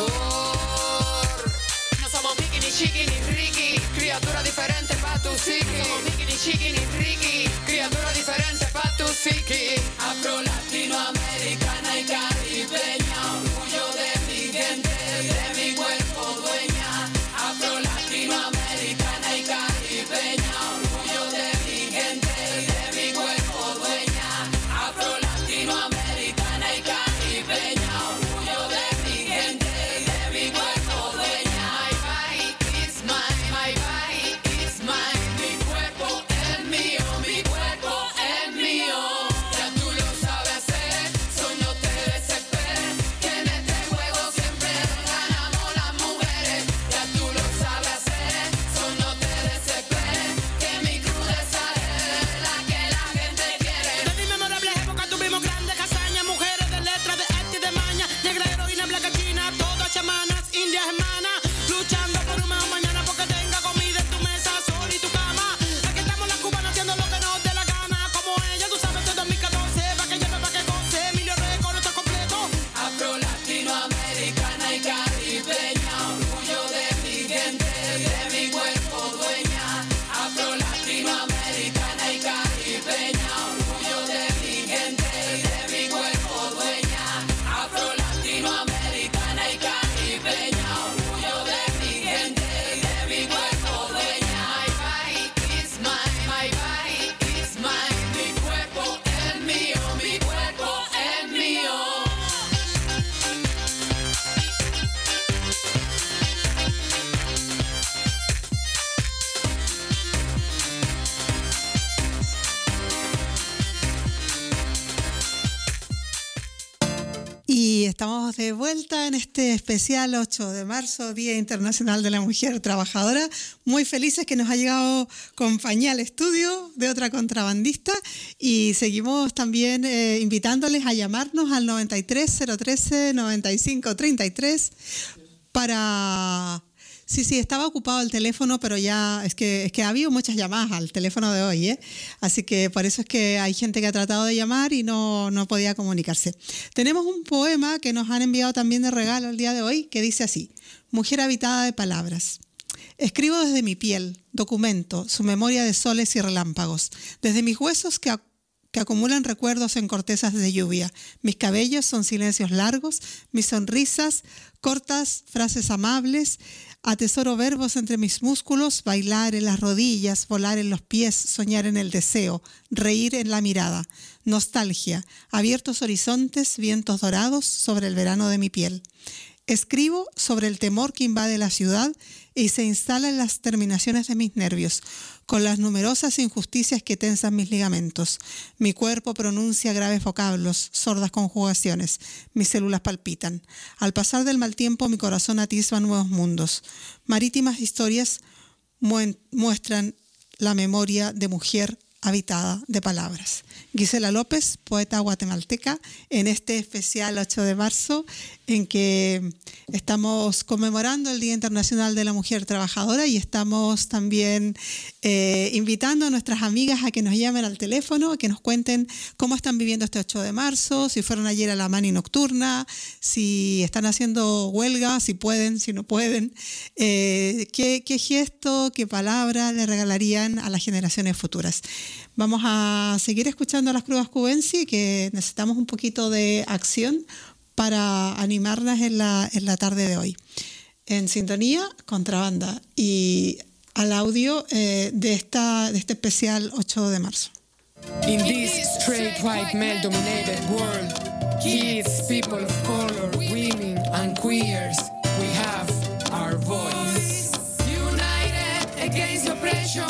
sabor. No somos Mickey, ni Chiqui, ni Ricky, criatura diferente pa' tu psiqui. No somos Mickey, ni Chiqui, ni Ricky, criatura diferente pa' tu psiqui. Afro, latinoamericana y caribeña, orgullo de mi gente, de mi cuerpo dueña. Afro, latinoamericana y caribeña, orgullo de mi gente, de mi cuerpo dueña. Afro, latinoamericana y caribeña, orgullo de mi gente, de mi cuerpo dueña. My body is mine, my body is mine. Mi cuerpo es mío, mi cuerpo es mío. Ya tú lo sabes hacer, so no te desesperes. Que en este juego siempre ganamos las mujeres. Ya tú lo sabes hacer, so no te desesperes. Que mi crudeza es la que la gente quiere.
Desde inmemorables épocas tuvimos grandes hazañas, mujeres de letras, de arte y de maña, negra heroína, blanca china, todas chamanas, indias hermanas, luchando por un mejor mañana porque tenga comida en tu mesa, sol y tu cama. Aquí estamos las cubanas haciendo lo que nos dé la gana, como ella, tú sabes, de dos mil catorce, pa' que lleve, pa' que goce, Emilio Record, esto es completo.
Afro, latinoamericana y caribeña, orgullo de mi gente, de mi cuerpo dueña. Afro, latinoamericana y caribeña, orgullo de mi gente, de mi cuerpo dueña. Afro, latinoamericana y caribeña, orgullo de mi gente, de mi cuerpo dueña. My body is mine, my body is mine. Mi cuerpo es mío, mi cuerpo es mío.
Y estamos de vuelta en este especial ocho de marzo, Día Internacional de la Mujer Trabajadora. Muy felices que nos ha llegado compañía al estudio de otra contrabandista y seguimos también eh, invitándoles a llamarnos al noventa y tres, cero trece, noventa y cinco, treinta y tres para... Sí, sí, estaba ocupado el teléfono, pero ya es que, es que ha habido muchas llamadas al teléfono de hoy, ¿eh? Así que por eso es que hay gente que ha tratado de llamar y no, no podía comunicarse. Tenemos un poema que nos han enviado también de regalo el día de hoy, que dice así: Mujer habitada de palabras. Escribo desde mi piel, documento, su memoria de soles y relámpagos, desde mis huesos que que acumulan recuerdos en cortezas de lluvia. Mis cabellos son silencios largos, mis sonrisas, cortas frases amables. Atesoro verbos entre mis músculos, bailar en las rodillas, volar en los pies, soñar en el deseo, reír en la mirada. Nostalgia, abiertos horizontes, vientos dorados sobre el verano de mi piel. Escribo sobre el temor que invade la ciudad y se instala en las terminaciones de mis nervios, con las numerosas injusticias que tensan mis ligamentos. Mi cuerpo pronuncia graves vocablos, sordas conjugaciones. Mis células palpitan. Al pasar del mal tiempo, mi corazón atisba nuevos mundos. Marítimas historias muestran la memoria de mujer habitada de palabras. Gisela López, poeta guatemalteca, en este especial ocho de marzo, en que estamos conmemorando el Día Internacional de la Mujer Trabajadora y estamos también eh, invitando a nuestras amigas a que nos llamen al teléfono, a que nos cuenten cómo están viviendo este ocho de marzo, si fueron ayer a la Mani Nocturna, si están haciendo huelga, si pueden, si no pueden, eh, qué, qué gesto, qué palabra le regalarían a las generaciones futuras. Vamos a seguir escuchando a las Crudas Cubensi, que necesitamos un poquito de acción para animarlas en la, en la tarde de hoy. En sintonía, Contrabanda, y al audio eh, de, esta, de este especial ocho de marzo.
In this straight white male dominated world, kids, people of color, women and queers, we have our voice. United against oppression,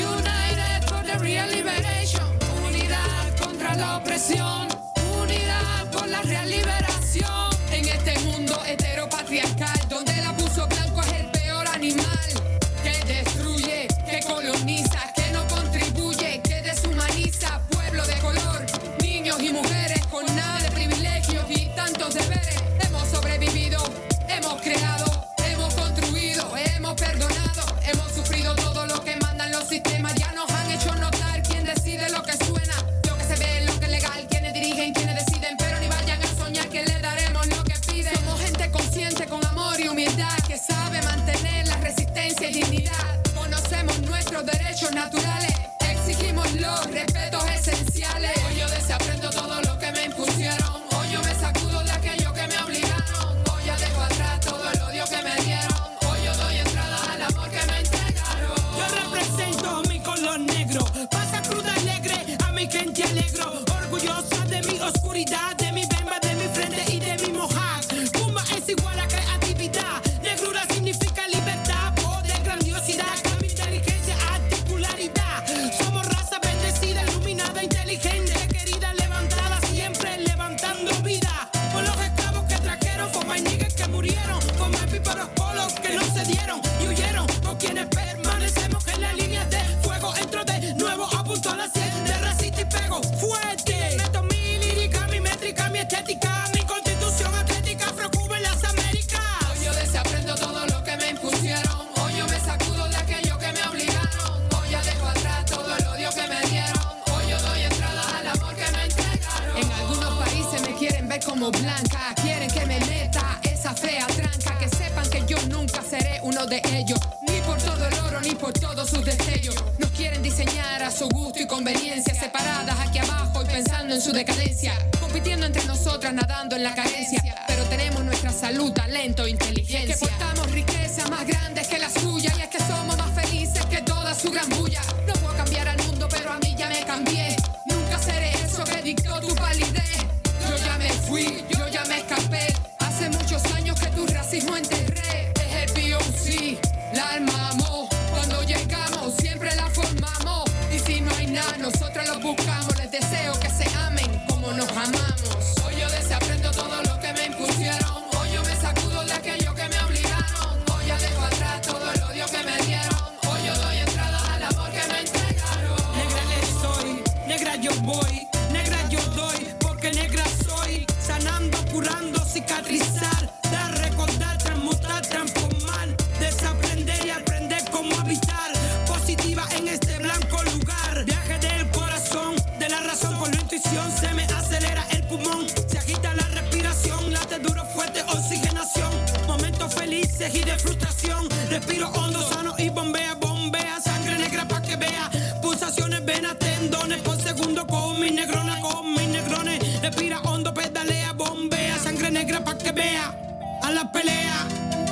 united for the real liberation. Unidad contra la opresión, unidad por la real liberación. En este mundo heteropatriarcal, donde el abuso blanco es el peor animal, que destruye, que coloniza, que no contribuye, que deshumaniza. Pueblo de color, niños y mujeres con nada de privilegios y tantos deberes. Hemos sobrevivido, hemos creado, hemos construido, hemos perdonado, hemos sufrido todo lo que mandan los sistemas. Ya nos han hecho notar quién decide lo que suena, lo que se ve, lo que es legal, quiénes dirigen, quiénes deciden. Pero ni vayan a soñar que le daremos lo que piden. Somos gente consciente con amor y humildad, que sabe mantener la resistencia y dignidad. Conocemos nuestros derechos naturales, exigimos los respetos esenciales. Hoy yo desaprendo todo lo que me impusieron, hoy yo me sacudo de aquello que me obligaron, hoy ya dejo atrás todo el odio que me dieron, hoy yo doy entrada al amor que me entregaron.
Yo represento mi color negro, pasa cruda alegre, a mi gente alegro, orgullosa de mi oscuridad, de mi bemba, de mi frente y de mi mojad. Pumba es igual a creatividad, negrura significa libertad, poder, grandiosidad, cambio, inteligencia, articularidad. Somos raza bendecida, iluminada, inteligente, querida, levantada, siempre levantando vida. Por los esclavos que trajeron, por my niggas que murieron, por my people of color que no se dieron y huyeron, por quienes permanecemos en la línea de fuego. Entro de nuevo, apunto a la sien de racista y pego fuerte. Meto mi lírica, mi métrica, mi estética, mi constitución atlética, afro-cuba en las Américas.
Hoy yo desaprendo todo lo que me impusieron, hoy yo me sacudo de aquello que me obligaron, hoy ya dejo atrás todo el odio que me dieron, hoy yo doy entrada al amor que me entregaron. En algunos países me quieren ver como blanca, quieren que me meta esa fea tranca, que sepan que yo nunca seré uno de ellos, ni por todo el oro ni por todos sus destellos. Nos quieren diseñar a su gusto y conveniencia, separadas aquí abajo y pensando en su decadencia, compitiendo entre nosotras, nadando en la carencia. Pero tenemos nuestra salud, talento, inteligencia, que portamos riqueza más grandes que la suya, y es que somos más felices que toda su gran bulla. No puedo cambiar al mundo, pero a mí ya me cambié, nunca seré eso que dictó tu validez. Yo ya me fui, yo ya me escapé, hace muchos años que tu racismo enterré. Es el B O C, la armamos, cuando llegamos siempre la formamos, y si no hay nada nosotros lo buscamos. Les deseo que se amen como nos amamos. Hoy yo desaprendo todo lo que me impusieron, hoy yo me sacudo de aquello que me obligaron, hoy ya dejo atrás todo el odio que me dieron, hoy yo doy entrada al amor que me entregaron.
Negra le soy, negra yo voy, negra yo doy, porque negra soy. Sanando, curando, cicatrizar, dar, recordar, transmutar, transformar, desaprender y aprender cómo habitar, positiva en este blanco lugar. Viaje del corazón, de la razón con la intuición, se me acelera el pulmón, se agita la respiración, late duro, fuerte, oxigenación, momentos felices y de frustración, respiro hondo, sano y bombea, bombea, sangre negra pa' que vea, pulsaciones, venas, tendones, por segundo con mi negrona, con mis negrones, respira hondo, pedalea, bombea, sangre negra pa' que vea, a la pelea,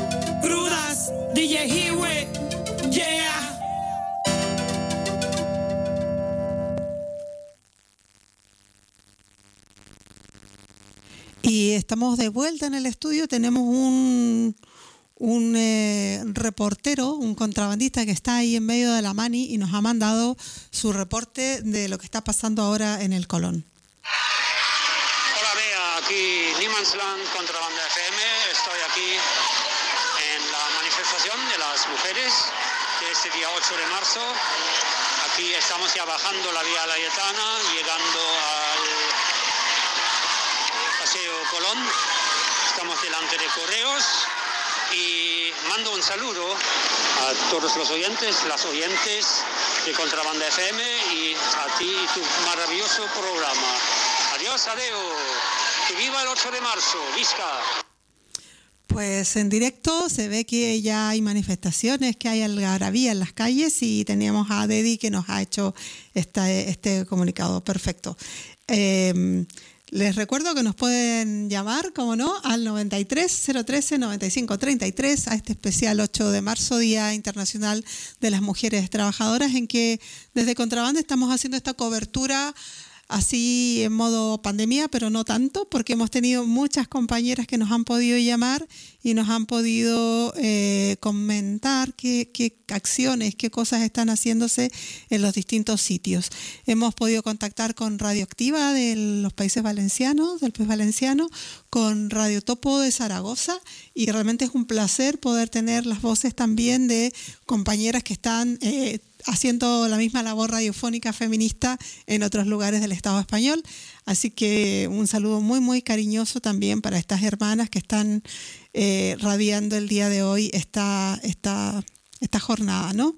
crudas, D J Hiwe, yeah.
Y estamos de vuelta en el estudio, tenemos un, un eh, reportero, un contrabandista que está ahí en medio de la Mani y nos ha mandado su reporte de lo que está pasando ahora en el Colón.
Hola Bea, aquí Niemansland, Contrabanda F M. Estoy aquí en la manifestación de las mujeres de este día ocho de marzo, Aquí estamos ya bajando la Vía Layetana, llegando al Paseo Colón. Estamos delante de Correos y mando un saludo a todos los oyentes, las oyentes de Contrabanda F M y a ti y tu maravilloso programa. Adiós, adeo. Que viva el ocho de marzo. Visca.
Pues en directo se ve que ya hay manifestaciones, que hay algarabía en las calles y teníamos a Dedi que nos ha hecho esta, este comunicado. Perfecto. Eh, les recuerdo que nos pueden llamar, como no, al noventa y tres, cero uno tres, noventa y cinco treinta y tres a este especial ocho de marzo, Día Internacional de las Mujeres Trabajadoras, en que desde Contrabanda estamos haciendo esta cobertura así en modo pandemia, pero no tanto, porque hemos tenido muchas compañeras que nos han podido llamar y nos han podido eh, comentar qué, qué acciones, qué cosas están haciéndose en los distintos sitios. Hemos podido contactar con Radioactiva de los Países Valencianos, del País Valenciano, con Radio Topo de Zaragoza, y realmente es un placer poder tener las voces también de compañeras que están eh, haciendo la misma labor radiofónica feminista en otros lugares del Estado español. Así que un saludo muy, muy cariñoso también para estas hermanas que están eh, radiando el día de hoy esta, esta, esta jornada, ¿no?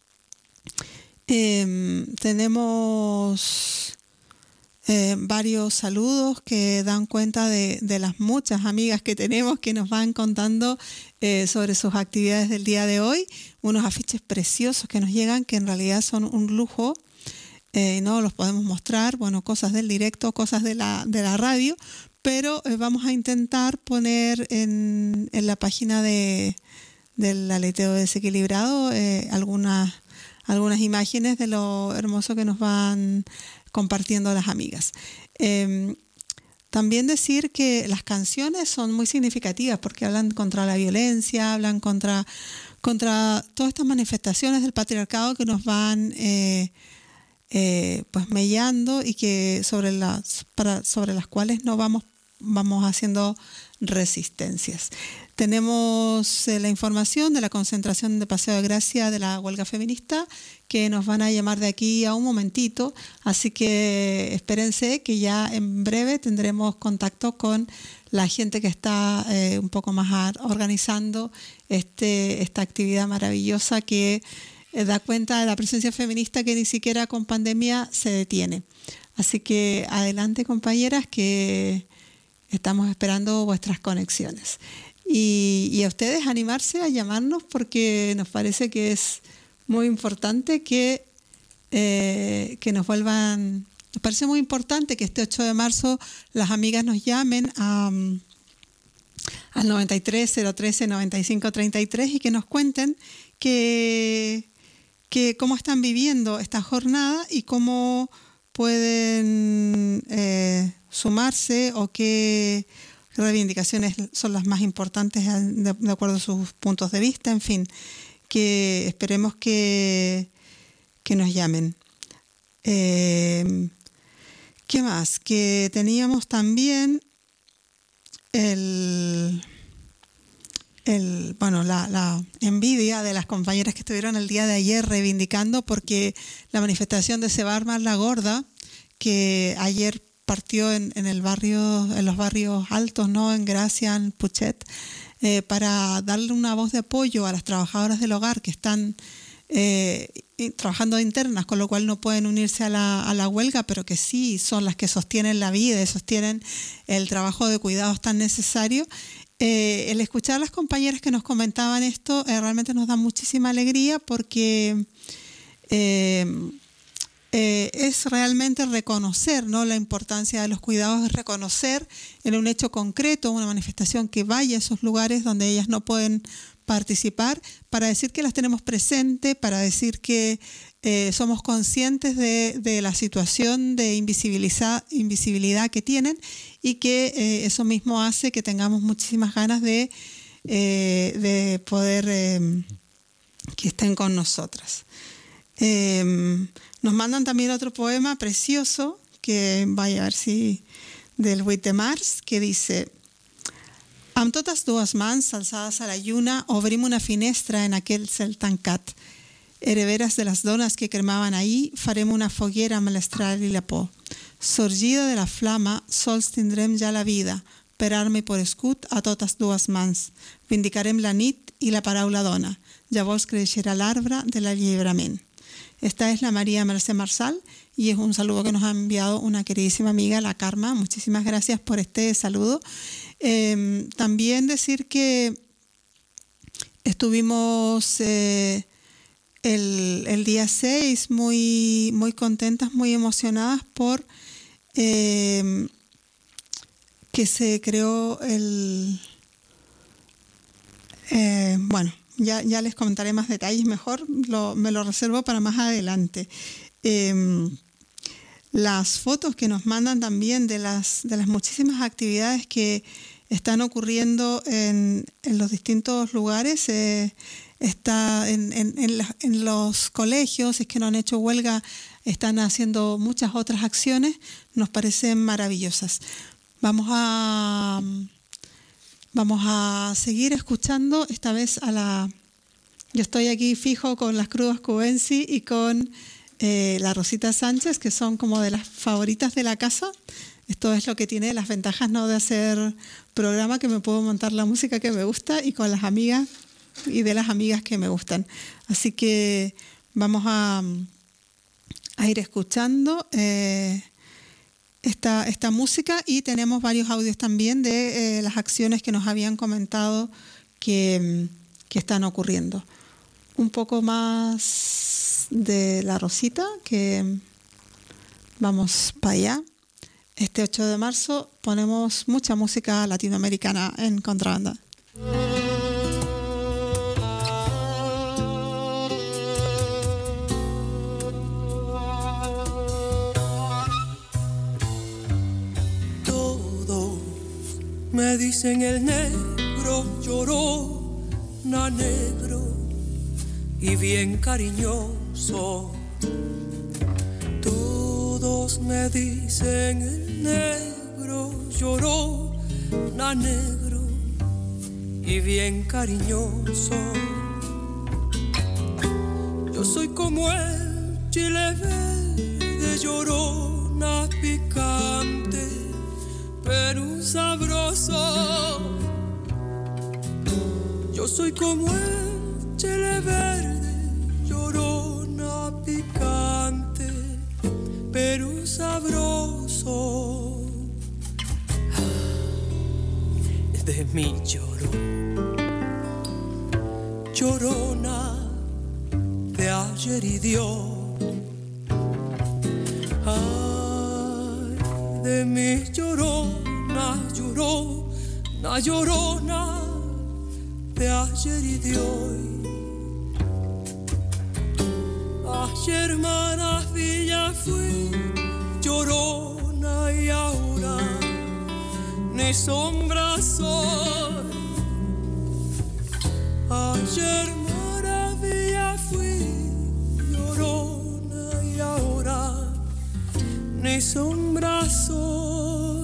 Eh, tenemos eh, varios saludos que dan cuenta de, de las muchas amigas que tenemos que nos van contando eh, sobre sus actividades del día de hoy. Unos afiches preciosos que nos llegan, que en realidad son un lujo, eh, no los podemos mostrar, bueno, cosas del directo, cosas de la, de la radio, pero eh, vamos a intentar poner en, en la página de, del aleteo desequilibrado eh, algunas, algunas imágenes de lo hermoso que nos van compartiendo las amigas. Eh, También decir que las canciones son muy significativas porque hablan contra la violencia, hablan contra, contra todas estas manifestaciones del patriarcado que nos van eh, eh, pues mellando y que sobre las, para, sobre las cuales no vamos, vamos haciendo resistencias. Tenemos eh, la información de la concentración de Paseo de Gracia de la huelga feminista, que nos van a llamar de aquí a un momentito, así que espérense que ya en breve tendremos contacto con la gente que está eh, un poco más organizando este, esta actividad maravillosa que eh, da cuenta de la presencia feminista que ni siquiera con pandemia se detiene. Así que adelante, compañeras, que estamos esperando vuestras conexiones. Y, y a ustedes animarse a llamarnos porque nos parece que es muy importante que, eh, que nos vuelvan, nos parece muy importante que este ocho de marzo las amigas nos llamen a, al noventa y tres, cero uno tres, noventa y cinco treinta y tres y que nos cuenten que, que cómo están viviendo esta jornada y cómo pueden eh, sumarse o qué reivindicaciones son las más importantes de, de acuerdo a sus puntos de vista, en fin, que esperemos que, que nos llamen. Eh, ¿Qué más? Que teníamos también el, el bueno, la, la envidia de las compañeras que estuvieron el día de ayer reivindicando porque la manifestación de Se va a armar la gorda, que ayer partió en, en el barrio, en los barrios altos, ¿no? En Gracia, en Puchet, eh, para darle una voz de apoyo a las trabajadoras del hogar que están eh, trabajando internas, con lo cual no pueden unirse a la, a la huelga, pero que sí son las que sostienen la vida y sostienen el trabajo de cuidados tan necesario. Eh, el escuchar a las compañeras que nos comentaban esto eh, realmente nos da muchísima alegría porque eh, Eh, es realmente reconocer, ¿no?, la importancia de los cuidados, es reconocer en un hecho concreto, una manifestación que vaya a esos lugares donde ellas no pueden participar, para decir que las tenemos presentes, para decir que eh, somos conscientes de, de la situación de invisibilidad que tienen y que eh, eso mismo hace que tengamos muchísimas ganas de, eh, de poder eh, que estén con nosotras. Eh, nos mandan también otro poema precioso que vaya a ver si del vuit de març, que dice: amb totes dues mans alçades a la lluna obrim una finestra en aquell cel tancat. Hereveras de les dones que cremaven ahir, farem una foguera amb l'estral i la por. Sorgida de la flama, sols tindrem ja la vida, per arma i per escut a totes dues mans. Vindicarem la nit i la paraula dona. Llavors creixerà l'arbre de l'alliberament. Esta es la María Merced Marsal y es un saludo que nos ha enviado una queridísima amiga, la Karma. Muchísimas gracias por este saludo. Eh, también decir que estuvimos eh, el, el día seis muy, muy contentas, muy emocionadas por eh, que se creó el... Eh, bueno, Ya, ya les comentaré más detalles mejor, lo, me lo reservo para más adelante. Eh, las fotos que nos mandan también de las, de las muchísimas actividades que están ocurriendo en, en los distintos lugares, eh, está en, en, en, la, en los colegios, es que no han hecho huelga, están haciendo muchas otras acciones, nos parecen maravillosas. Vamos a... Vamos a seguir escuchando, esta vez a la... Yo estoy aquí fijo con las Crudas Cubensi y con eh, la Rosita Sánchez, que son como de las favoritas de la casa. Esto es lo que tiene las ventajas, ¿no?, de hacer programa, que me puedo montar la música que me gusta y con las amigas y de las amigas que me gustan. Así que vamos a, a ir escuchando... Eh, Esta, esta música, y tenemos varios audios también de eh, las acciones que nos habían comentado que, que están ocurriendo. Un poco más de la Rosita, que vamos para allá. Este ocho de marzo ponemos mucha música latinoamericana en Contrabanda.
Me dicen el negro lloró, na negro y bien cariñoso. Todos me dicen el negro lloró, na negro y bien cariñoso. Yo soy como el chile verde, llorona picante, pero sabroso. Yo soy como el chile verde, llorona picante, pero sabroso. De mi lloro, llorona de ayer y de hoy. Ay, de mi llorona, llorona, llorona de ayer y de hoy. Ayer, hermana, villa fui llorona y ahora ni sombra soy. Ayer maravilla fui llorona y ahora ni sombra soy.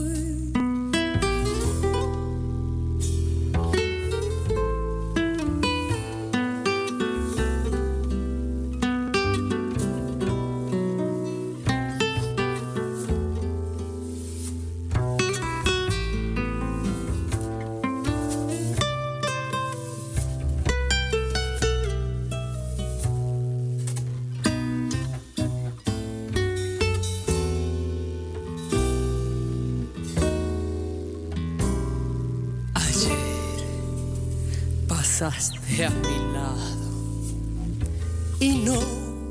Pasaste a mi lado y no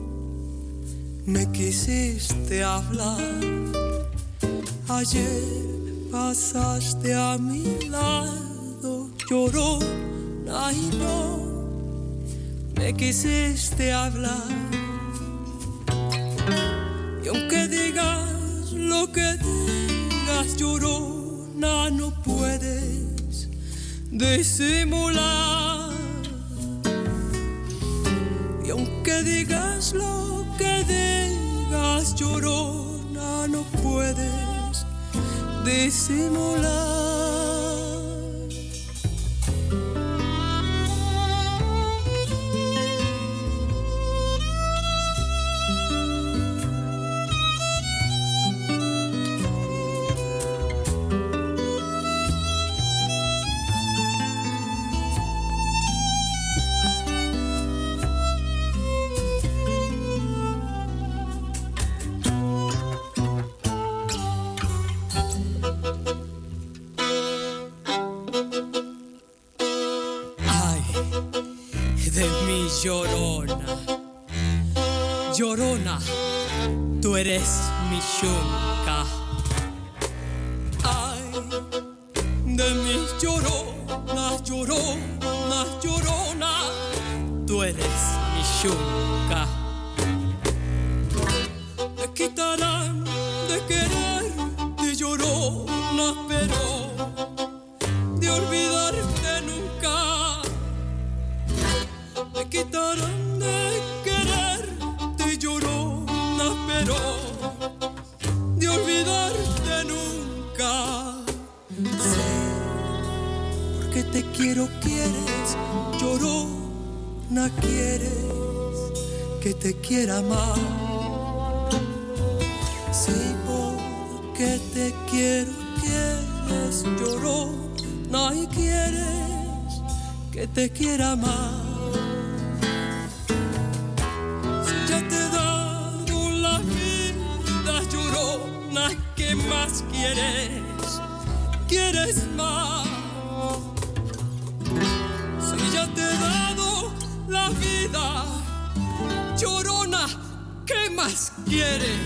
me quisiste hablar. Ayer pasaste a mi lado, llorona, y no me quisiste hablar. Y aunque digas lo que digas, llorona, no puedes disimular. Y aunque digas lo que digas, llorona, no puedes disimular. Llorona, llorona, tú eres mi yunca. Ay, de mis lloronas, llorona, llorona, tú eres mi yunca. Me quitarán de querer, de llorona, pero de olvidarte nunca. Me quitarán de querer, de llorona, pero de olvidarte nunca. Sé, porque te quiero, quieres, llorona, quieres que te quiera más. Sí, porque te quiero, quieres, llorona, y quieres que te quiera más. Si ya te he dado la vida, llorona, ¿qué más quieres? ¿Quieres más? Si ya te he dado la vida, llorona, ¿qué más quieres?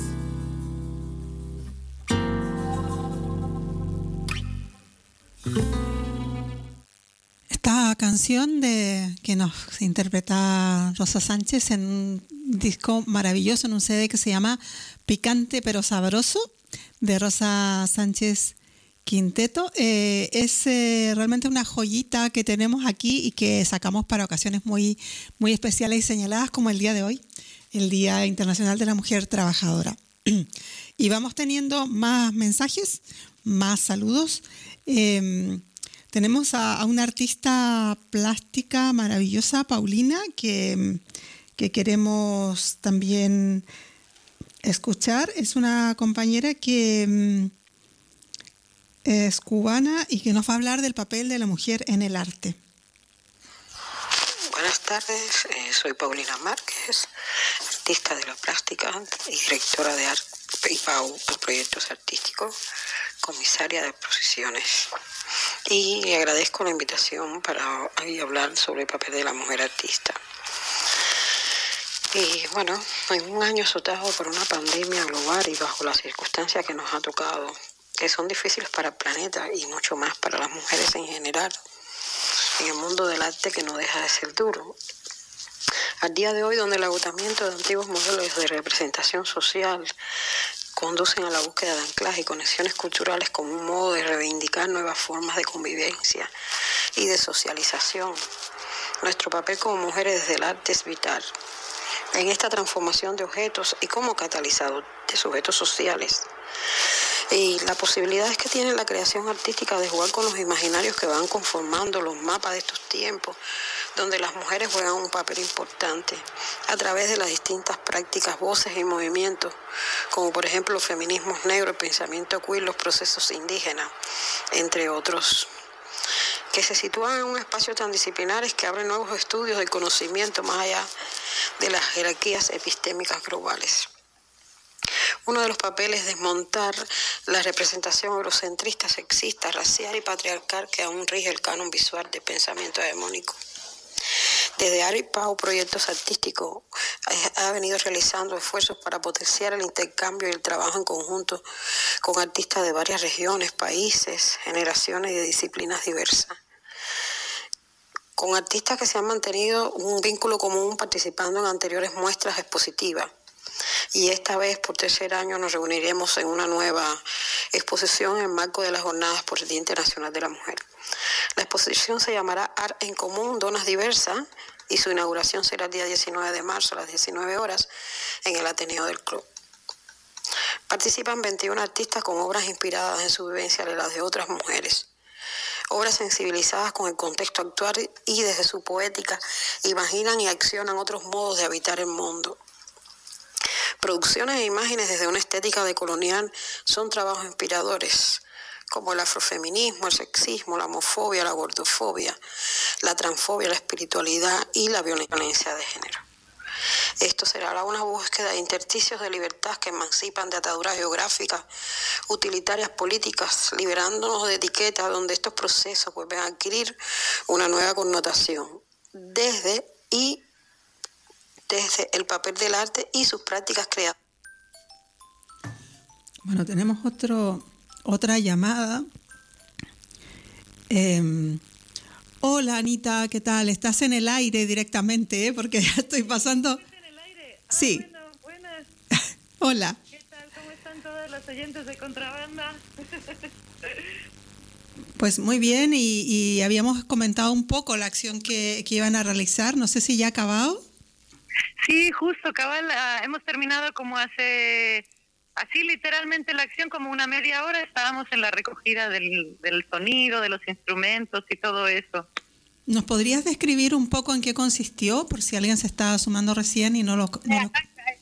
Esta canción de que nos interpreta Rosa Sánchez en un disco maravilloso, en un C D que se llama Picante pero Sabroso, de Rosa Sánchez Quinteto, eh, es eh, realmente una joyita que tenemos aquí y que sacamos para ocasiones muy, muy especiales y señaladas, como el día de hoy, el Día Internacional de la Mujer Trabajadora. Y vamos teniendo más mensajes, más saludos. Eh, tenemos a, a una artista plástica maravillosa, Paulina, que, que queremos también escuchar. Es una compañera que es cubana y que nos va a hablar del papel de la mujer en el arte.
Buenas tardes, eh, soy Paulina Márquez, artista de la plástica y directora de arte y P A U, proyectos artísticos, comisaria de exposiciones. Y le agradezco la invitación para hoy hablar sobre el papel de la mujer artista. Y bueno, en un año azotado por una pandemia global y bajo las circunstancias que nos ha tocado, que son difíciles para el planeta y mucho más para las mujeres en general, en el mundo del arte que no deja de ser duro. Al día de hoy, donde el agotamiento de antiguos modelos de representación social conducen a la búsqueda de anclaje y conexiones culturales como un modo de reivindicar nuevas formas de convivencia y de socialización, nuestro papel como mujeres desde el arte es vital en esta transformación de objetos y como catalizador de sujetos sociales. Y las posibilidades que tiene la creación artística de jugar con los imaginarios que van conformando los mapas de estos tiempos, donde las mujeres juegan un papel importante a través de las distintas prácticas, voces y movimientos, como por ejemplo los feminismos negros, el pensamiento queer, los procesos indígenas, entre otros, que se sitúan en un espacio tan disciplinares que abren nuevos estudios del conocimiento más allá de las jerarquías epistémicas globales. Uno de los papeles es desmontar la representación eurocentrista, sexista, racial y patriarcal que aún rige el canon visual del pensamiento hegemónico. Desde Ari Pau Proyectos Artísticos ha venido realizando esfuerzos para potenciar el intercambio y el trabajo en conjunto con artistas de varias regiones, países, generaciones y de disciplinas diversas. Con artistas que se han mantenido un vínculo común participando en anteriores muestras expositivas. Y esta vez, por tercer año, nos reuniremos en una nueva exposición en el marco de las jornadas por el Día Internacional de la Mujer. La exposición se llamará Art en Común, Donas Diversas, y su inauguración será el día diecinueve de marzo a las diecinueve horas en el Ateneo del Club. Participan veintiún artistas con obras inspiradas en su vivencia de las de otras mujeres. Obras sensibilizadas con el contexto actual y desde su poética imaginan y accionan otros modos de habitar el mundo. Producciones e imágenes desde una estética decolonial son trabajos inspiradores, como el afrofeminismo, el sexismo, la homofobia, la gordofobia, la transfobia, la espiritualidad y la violencia de género. Esto será una búsqueda de intersticios de libertad que emancipan de ataduras geográficas, utilitarias políticas, liberándonos de etiquetas donde estos procesos vuelven a adquirir una nueva connotación, desde y desde el papel del arte y sus prácticas creativas.
Bueno, tenemos otro, otra llamada. Eh, hola, Anita, ¿qué tal? Estás en el aire directamente, ¿eh? Porque ya estoy pasando...
¿Estás en el aire? Ah,
sí.
Bueno, buenas.
Hola.
¿Qué tal? ¿Cómo están todos los oyentes de Contrabanda?
Pues muy bien, y, y habíamos comentado un poco la acción que, que iban a realizar. No sé si ya ha acabado.
Sí, justo, cabal, uh, hemos terminado como hace, así literalmente la acción, como una media hora, estábamos en la recogida del, del sonido, de los instrumentos y todo eso.
¿Nos podrías describir un poco en qué consistió, por si alguien se está sumando recién y no lo... No lo...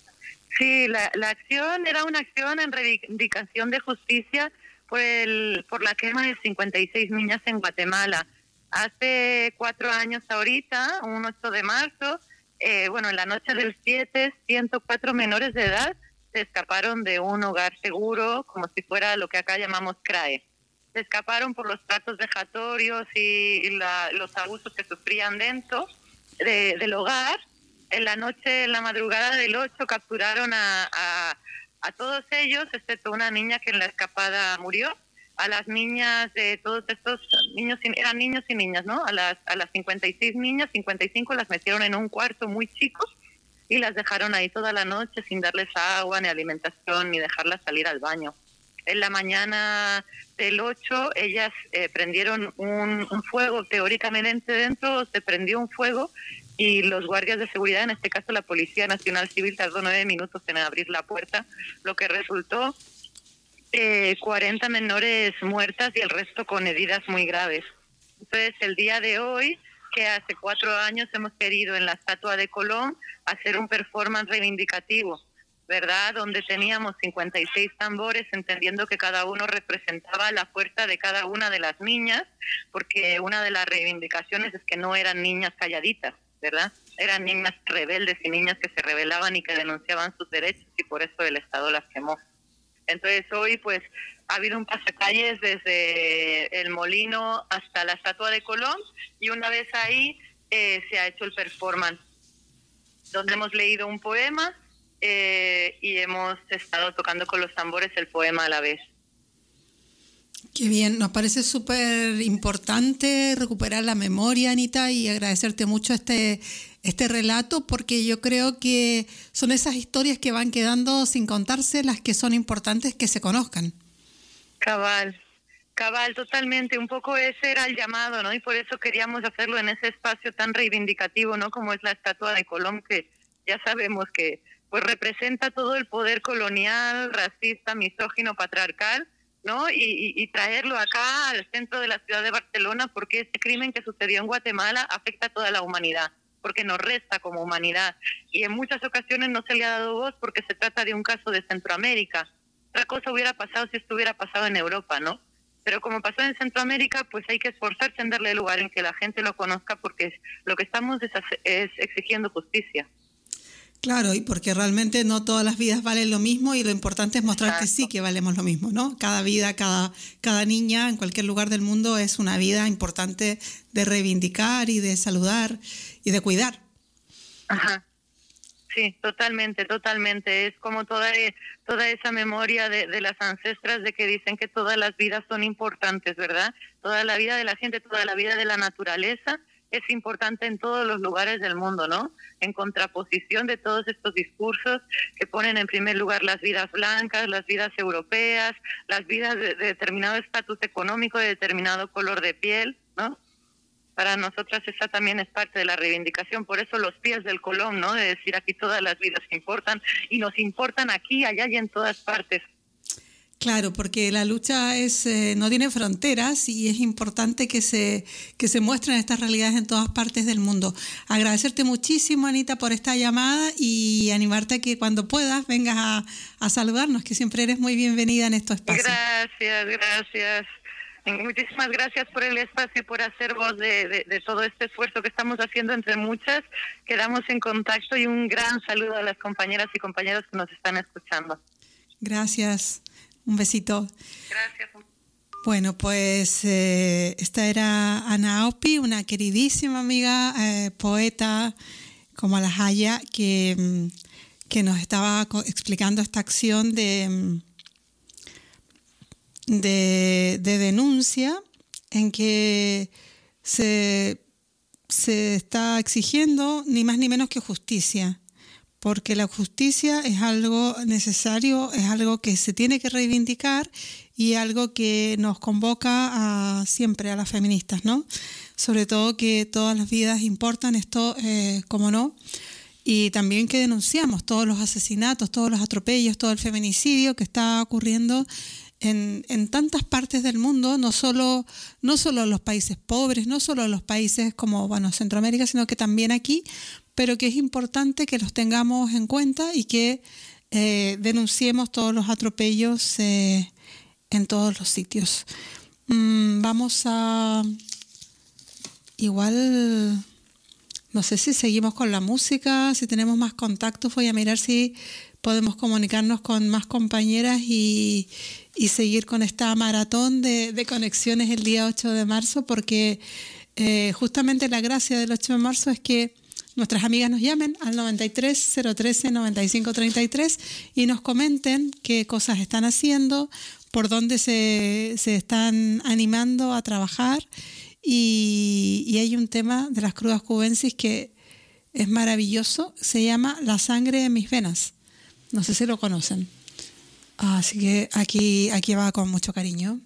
Sí, la, la acción era una acción en reivindicación de justicia por, el, por la quema de cincuenta y seis niñas en Guatemala. Hace cuatro años ahorita, un ocho de marzo, Eh, bueno, en la noche del siete, ciento cuatro menores de edad se escaparon de un hogar seguro, como si fuera lo que acá llamamos C R A E. Se escaparon por los tratos vejatorios y, y la, los abusos que sufrían dentro de, del hogar. En la noche, en la madrugada del ocho, capturaron a, a, a todos ellos, excepto una niña que en la escapada murió. A las niñas de todos estos niños, eran niños y niñas, ¿no? A las a las cincuenta y seis niñas, cincuenta y cinco las metieron en un cuarto muy chico y las dejaron ahí toda la noche sin darles agua, ni alimentación, ni dejarlas salir al baño. En la mañana del ocho, ellas eh, prendieron un, un fuego, teóricamente dentro se prendió un fuego y los guardias de seguridad, en este caso la Policía Nacional Civil, tardó nueve minutos en abrir la puerta, lo que resultó Eh, cuarenta menores muertas y el resto con heridas muy graves. Entonces, el día de hoy, que hace cuatro años hemos querido en la estatua de Colón hacer un performance reivindicativo, ¿verdad? Donde teníamos cincuenta y seis tambores, entendiendo que cada uno representaba la fuerza de cada una de las niñas, porque una de las reivindicaciones es que no eran niñas calladitas, ¿verdad? Eran niñas rebeldes y niñas que se rebelaban y que denunciaban sus derechos, y por eso el Estado las quemó. Entonces hoy pues ha habido un pasacalles desde el Molino hasta la estatua de Colón, y una vez ahí eh, se ha hecho el performance, donde hemos leído un poema eh, y hemos estado tocando con los tambores el poema a la vez.
Qué bien, nos parece súper importante recuperar la memoria, Anita, y agradecerte mucho este, este relato, porque yo creo que son esas historias que van quedando sin contarse las que son importantes que se conozcan.
Cabal, cabal, totalmente. Un poco ese era el llamado, ¿no? Y por eso queríamos hacerlo en ese espacio tan reivindicativo, ¿no? Como es la estatua de Colón, que ya sabemos que pues representa todo el poder colonial, racista, misógino, patriarcal, ¿no? Y, y, y traerlo acá al centro de la ciudad de Barcelona, porque este crimen que sucedió en Guatemala afecta a toda la humanidad, porque nos resta como humanidad. Y en muchas ocasiones no se le ha dado voz porque se trata de un caso de Centroamérica. Otra cosa hubiera pasado si esto hubiera pasado en Europa, ¿no? Pero como pasó en Centroamérica, pues hay que esforzarse en darle lugar, en que la gente lo conozca, porque lo que estamos es, es exigiendo justicia.
Claro, y porque realmente no todas las vidas valen lo mismo, y lo importante es mostrar Exacto. que sí que valemos lo mismo, ¿no? Cada vida, cada, cada niña en cualquier lugar del mundo es una vida importante de reivindicar y de saludar y de cuidar.
Ajá. Sí, totalmente, totalmente. Es como toda, toda esa memoria de, de las ancestras, de que dicen que todas las vidas son importantes, ¿verdad? Toda la vida de la gente, toda la vida de la naturaleza es importante en todos los lugares del mundo, ¿no? En contraposición de todos estos discursos que ponen en primer lugar las vidas blancas, las vidas europeas, las vidas de, de determinado estatus económico, de determinado color de piel, ¿no? Para nosotras esa también es parte de la reivindicación, por eso los pies del Colón, ¿no? De decir aquí todas las vidas importan, y nos importan aquí, allá y en todas partes.
Claro, porque la lucha es eh, no tiene fronteras, y es importante que se que se muestren estas realidades en todas partes del mundo. Agradecerte muchísimo, Anita, por esta llamada, y animarte a que cuando puedas vengas a, a saludarnos, que siempre eres muy bienvenida en estos espacios.
Gracias, gracias. Muchísimas gracias por el espacio y por hacer voz de, de, de todo este esfuerzo que estamos haciendo entre muchas. Quedamos en contacto, y un gran saludo a las compañeras y compañeros que nos están escuchando.
Gracias. Un besito.
Gracias.
Bueno, pues eh, esta era Ana Opi, una queridísima amiga, eh, poeta como la Jaya, que, que nos estaba explicando esta acción de, de, de denuncia en que se, se está exigiendo ni más ni menos que justicia. Porque la justicia es algo necesario, es algo que se tiene que reivindicar y algo que nos convoca a, siempre a las feministas, ¿no? Sobre todo que todas las vidas importan, esto, eh, como no, y también que denunciamos todos los asesinatos, todos los atropellos, todo el feminicidio que está ocurriendo en, en tantas partes del mundo, no solo, no solo en los países pobres, no solo en los países como, bueno, Centroamérica, sino que también aquí, pero que es importante que los tengamos en cuenta y que eh, denunciemos todos los atropellos eh, en todos los sitios. Mm, vamos a... Igual, no sé si seguimos con la música, si tenemos más contactos, voy a mirar si podemos comunicarnos con más compañeras y, y seguir con esta maratón de, de conexiones el día ocho de marzo, porque eh, justamente la gracia del ocho de marzo es que nuestras amigas nos llamen al noventa y tres, cero trece, noventa y cinco treinta y tres y nos comenten qué cosas están haciendo, por dónde se, se están animando a trabajar. Y, y hay un tema de las crudas cubensis que es maravilloso, se llama La sangre en mis venas. No sé si lo conocen. Así que aquí, aquí va con mucho cariño.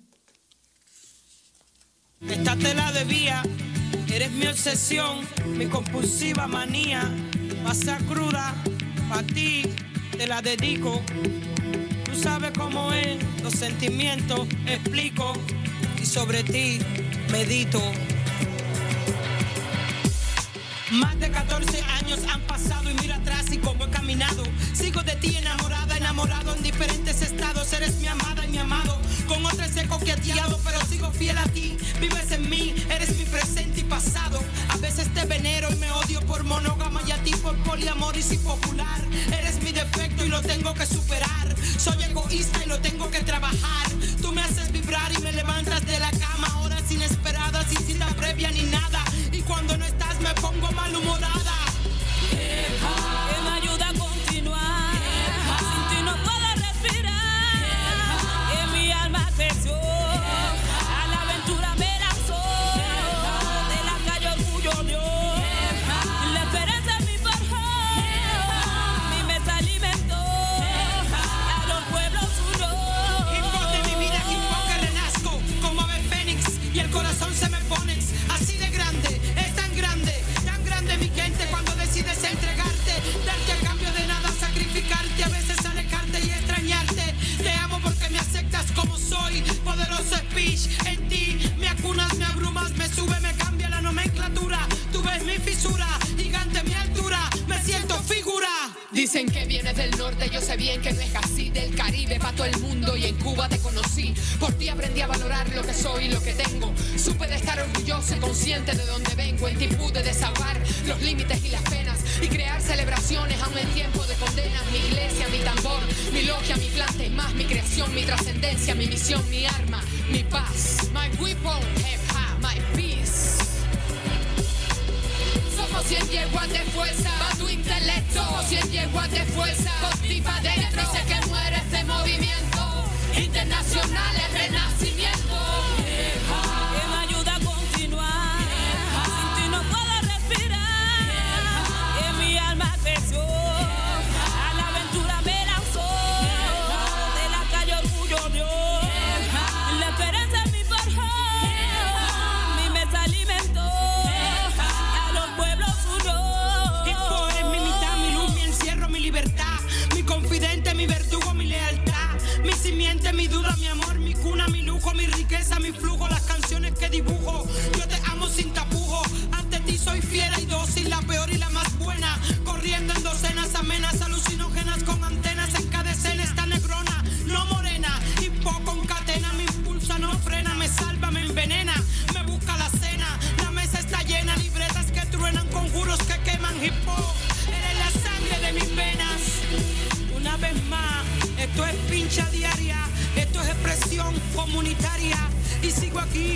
Esta te la debía, eres mi obsesión, mi compulsiva manía. Pasa cruda, pa' ti te la dedico. Tú sabes cómo es, los sentimientos explico. Y sobre ti medito. Más de catorce años han pasado y mira atrás y cómo he caminado. Sigo de ti enamorada, enamorado en diferentes estados. Eres mi amada y mi amado. Con otros he coqueteado, pero sigo fiel a ti. Vives en mí, eres mi presente y pasado. A veces te venero y me odio por monógama y a ti por poliamor y si popular. Eres mi defecto y lo tengo que superar. Soy egoísta y lo tengo que trabajar. Tú me haces vibrar y me levantas de la cama. Horas inesperadas sin cita previa ni nada. Y cuando no estás me pongo malhumorada.
Que me ayuda a continuar. Sin ti no puedo respirar. Que mi alma creció. A la aventura me lanzó. De la calle orgullo dio. La esperanza en mi forjó. Mi mesa alimentó. A los pueblos unió.
En pos de mi vida, en pos que renazco. Como ave fénix. Y el corazón se me pone así de grande. Es tan grande, tan grande mi gente. Cuando decides entregarte, darte a cambio de nada, sacrificarte, a veces alejarte y extrañarte. Te amo porque me aceptas como soy. Poderoso speech en ti. Me acunas, me abrumas, me sube, me cambia la nomenclatura. Tú ves mi fisura, gigante mi altura. Me siento figura.
Dicen que vienes del norte, yo sé bien que no es así. Del Caribe pa' todo el mundo y en Cuba te conocí. Por ti aprendí a valorar lo que soy y lo que tengo. Supe de estar orgulloso y consciente de dónde vengo. En ti pude desahogar los límites y las penas y crear celebraciones aún en tiempo de condenas. Mi iglesia, mi tambor, mi logia, mi planta y más. Mi creación, mi trascendencia, mi misión, mi arma, mi paz. My weapon, hip hop, my peace. Somos cien yeguas de fuerza, pa' tu intelecto. Somos cien yeguas de fuerza, por ti pa' dentro. Dice que muere este movimiento internacional, el renacimiento. Que me ayuda a continuar. Sin ti no puedo respirar. Que mi alma creció. A la aventura me lanzó. De la calle orgullo dio. La esperanza en mi forjó. Mi mesa alimentó. A los pueblos unió.
Y tú eres mi mitad, mi luz, mi encierro, mi libertad. Mi confidente, mi verdugo, mi lealtad. Mi simiente, mi duda, mi amor, mi cuna, mi luz.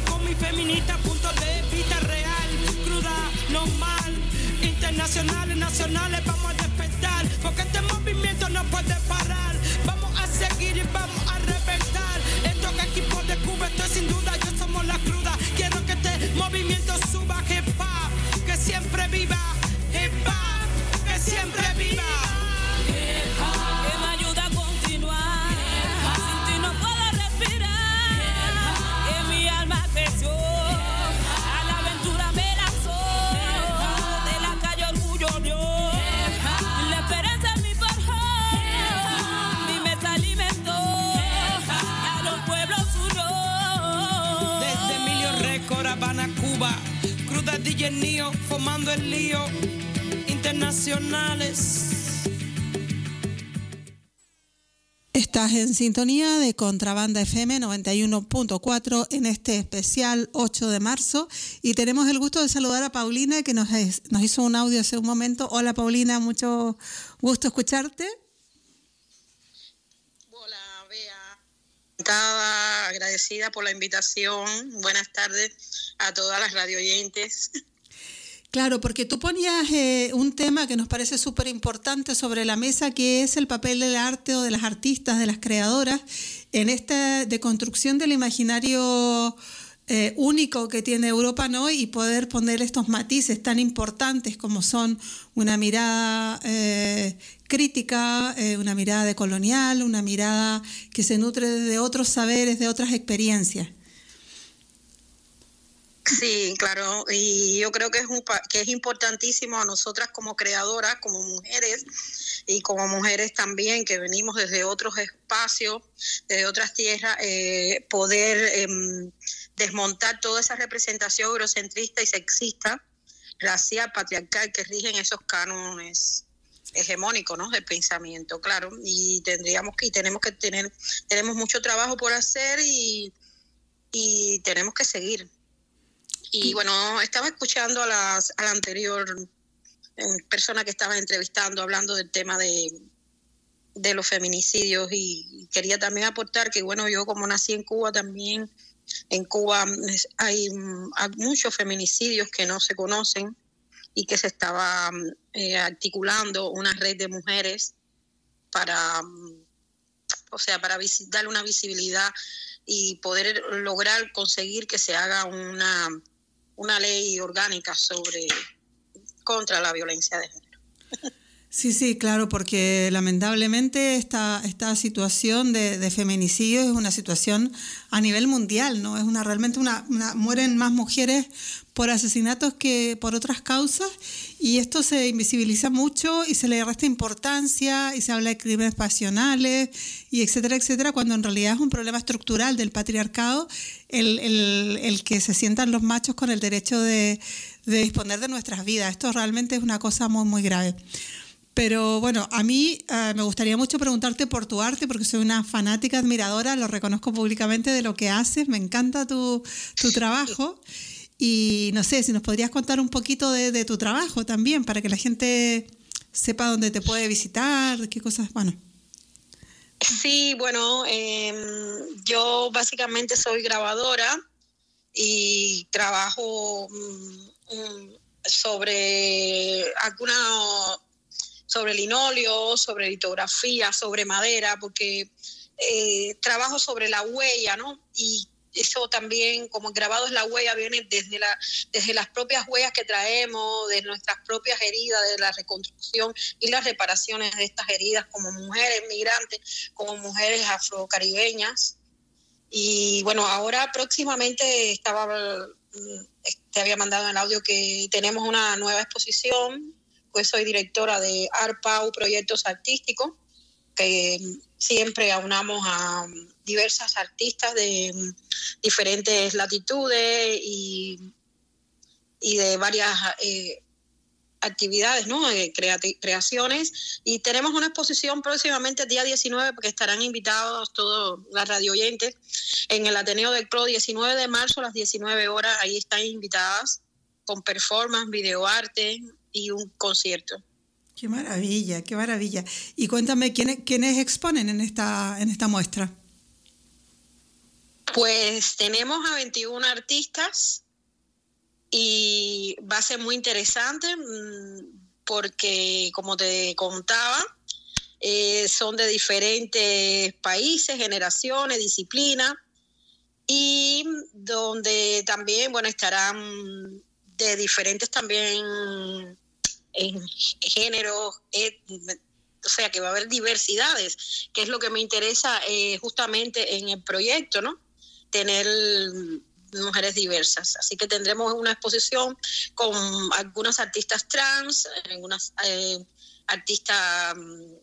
con mi feminista, punto de vista real, cruda, normal, internacionales, nacionales, vamos a despertar, porque este movimiento no puede parar, vamos a seguir y vamos a reventar, estos equipos de Cuba, esto es sin duda, yo somos la cruda, quiero que este movimiento suba, hip hop, que siempre viva, hip hop, que siempre viva.
Que me ayuda a continuar, sin ti no puedo respirar, que mi alma creció, a la aventura me lanzó, de la calle orgullo dio, la esperanza en mi forjó, mi meta alimentó, a los pueblos unió.
Desde Emilio Récord, Habana, Cuba, cruda D J Nio, formando el lío, internacionales.
Estás en sintonía de Contrabanda F M noventa y uno punto cuatro en este especial ocho de marzo y tenemos el gusto de saludar a Paulina que nos, es, nos hizo un audio hace un momento. Hola Paulina, mucho gusto escucharte.
Hola Bea, encantada, agradecida por la invitación. Buenas tardes a todas las radio oyentes.
Claro, porque tú ponías eh, un tema que nos parece súper importante sobre la mesa, que es el papel del arte o de las artistas, de las creadoras, en esta deconstrucción del imaginario eh, único que tiene Europa, ¿no? Y poder poner estos matices tan importantes como son una mirada eh, crítica, eh, una mirada decolonial, una mirada que se nutre de otros saberes, de otras experiencias.
Sí, claro, y yo creo que es un que es importantísimo a nosotras como creadoras, como mujeres y como mujeres también que venimos desde otros espacios, desde otras tierras, eh, poder eh, desmontar toda esa representación eurocentrista y sexista, racial, patriarcal que rigen esos cánones hegemónicos, ¿no? Del pensamiento, claro, y tendríamos que y tenemos que tener tenemos mucho trabajo por hacer y y tenemos que seguir. Y bueno, estaba escuchando a, las, a la anterior persona que estaba entrevistando, hablando del tema de, de los feminicidios y quería también aportar que, bueno, yo como nací en Cuba también, en Cuba hay, hay muchos feminicidios que no se conocen y que se estaba eh, articulando una red de mujeres para, o sea, para vis- darle una visibilidad y poder lograr conseguir que se haga una... una ley orgánica sobre contra la violencia de género.
Sí, sí, claro, porque lamentablemente esta, esta situación de, de feminicidio es una situación a nivel mundial, ¿no? Es una realmente una, una mueren más mujeres por asesinatos que por otras causas y esto se invisibiliza mucho y se le resta importancia y se habla de crímenes pasionales y etcétera, etcétera, cuando en realidad es un problema estructural del patriarcado el, el, el que se sientan los machos con el derecho de, de disponer de nuestras vidas. Esto realmente es una cosa muy, muy grave. Pero bueno, a mí uh, me gustaría mucho preguntarte por tu arte, porque soy una fanática admiradora, lo reconozco públicamente de lo que haces, me encanta tu, tu trabajo y no sé, si nos podrías contar un poquito de, de tu trabajo también, para que la gente sepa dónde te puede visitar, qué cosas, bueno.
Sí, bueno, eh, yo básicamente soy grabadora y trabajo um, sobre alguna... sobre linóleo, sobre litografía, sobre madera, porque eh, trabajo sobre la huella, ¿no? Y eso también, como el grabado es la huella, viene desde, la, desde las propias huellas que traemos, de nuestras propias heridas, de la reconstrucción y las reparaciones de estas heridas como mujeres migrantes, como mujeres afrocaribeñas. Y bueno, ahora próximamente estaba, te había mandado en el audio que tenemos una nueva exposición. Pues soy directora de ARPAU Proyectos Artísticos, que siempre aunamos a diversas artistas de diferentes latitudes y, y de varias eh, actividades, ¿no? De creati- creaciones. Y tenemos una exposición próximamente el día diecinueve, porque estarán invitados todos las radio oyentes en el Ateneo del Pro, diecinueve de marzo a las diecinueve horas. Ahí están invitadas con performance, videoarte y un concierto.
Qué maravilla, qué maravilla. Y cuéntame, ¿quiénes, quiénes exponen en esta, en esta muestra?
Pues tenemos a veintiún artistas y va a ser muy interesante porque, como te contaba, eh, son de diferentes países, generaciones, disciplinas, y donde también, bueno, estarán de diferentes también en géneros, eh, o sea que va a haber diversidades, que es lo que me interesa eh, justamente en el proyecto, ¿no? Tener mujeres diversas. Así que tendremos una exposición con algunas artistas trans, algunas eh, artistas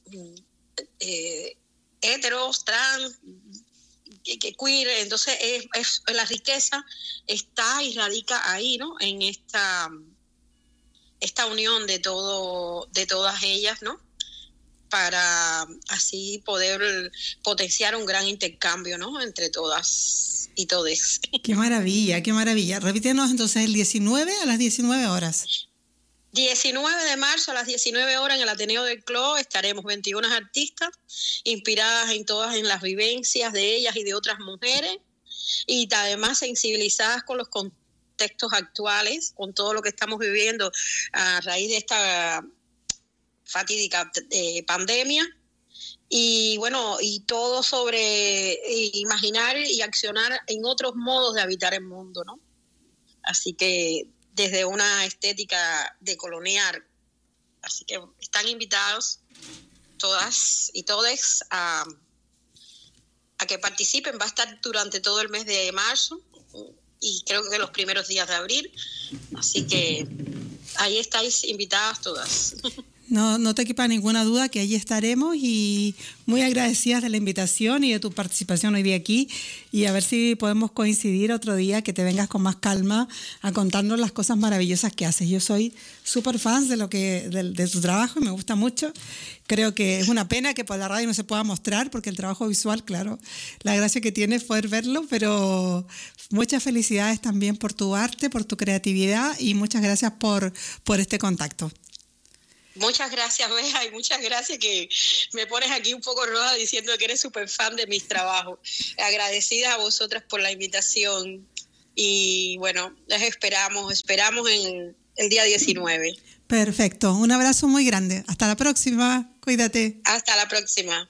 eh, heteros, trans, que, que queer. Entonces es, es, la riqueza está y radica ahí, ¿no? En esta, esta unión de todo, de todas ellas, ¿no? Para así poder potenciar un gran intercambio, ¿no? Entre todas y todes.
Qué maravilla, qué maravilla. Repítenos entonces el diecinueve a las diecinueve horas.
diecinueve de marzo a las diecinueve horas en el Ateneo del Cló estaremos veintiún artistas inspiradas en todas en las vivencias de ellas y de otras mujeres, y además sensibilizadas con los contextos actuales, con todo lo que estamos viviendo a raíz de esta fatídica eh, pandemia, y bueno, y todo sobre eh, imaginar y accionar en otros modos de habitar el mundo, ¿no? Así que desde una estética de colonial. Así que están invitados todas y todes a, a que participen. Va a estar durante todo el mes de marzo y creo que los primeros días de abril. Así que ahí estáis invitadas todas.
No, no te quepa ninguna duda que allí estaremos, y muy agradecidas de la invitación y de tu participación hoy día aquí, y a ver si podemos coincidir otro día, que te vengas con más calma a contarnos las cosas maravillosas que haces. Yo soy súper fan de, lo que, de, de tu trabajo y me gusta mucho. Creo que es una pena que por la radio no se pueda mostrar, porque el trabajo visual, claro, la gracia que tiene es poder verlo, pero muchas felicidades también por tu arte, por tu creatividad, y muchas gracias por, por este contacto.
Muchas gracias, Bea, y muchas gracias que me pones aquí un poco roja diciendo que eres súper fan de mis trabajos. Agradecida a vosotras por la invitación y bueno, les esperamos, esperamos en el día diecinueve.
Perfecto, un abrazo muy grande. Hasta la próxima, cuídate.
Hasta la próxima.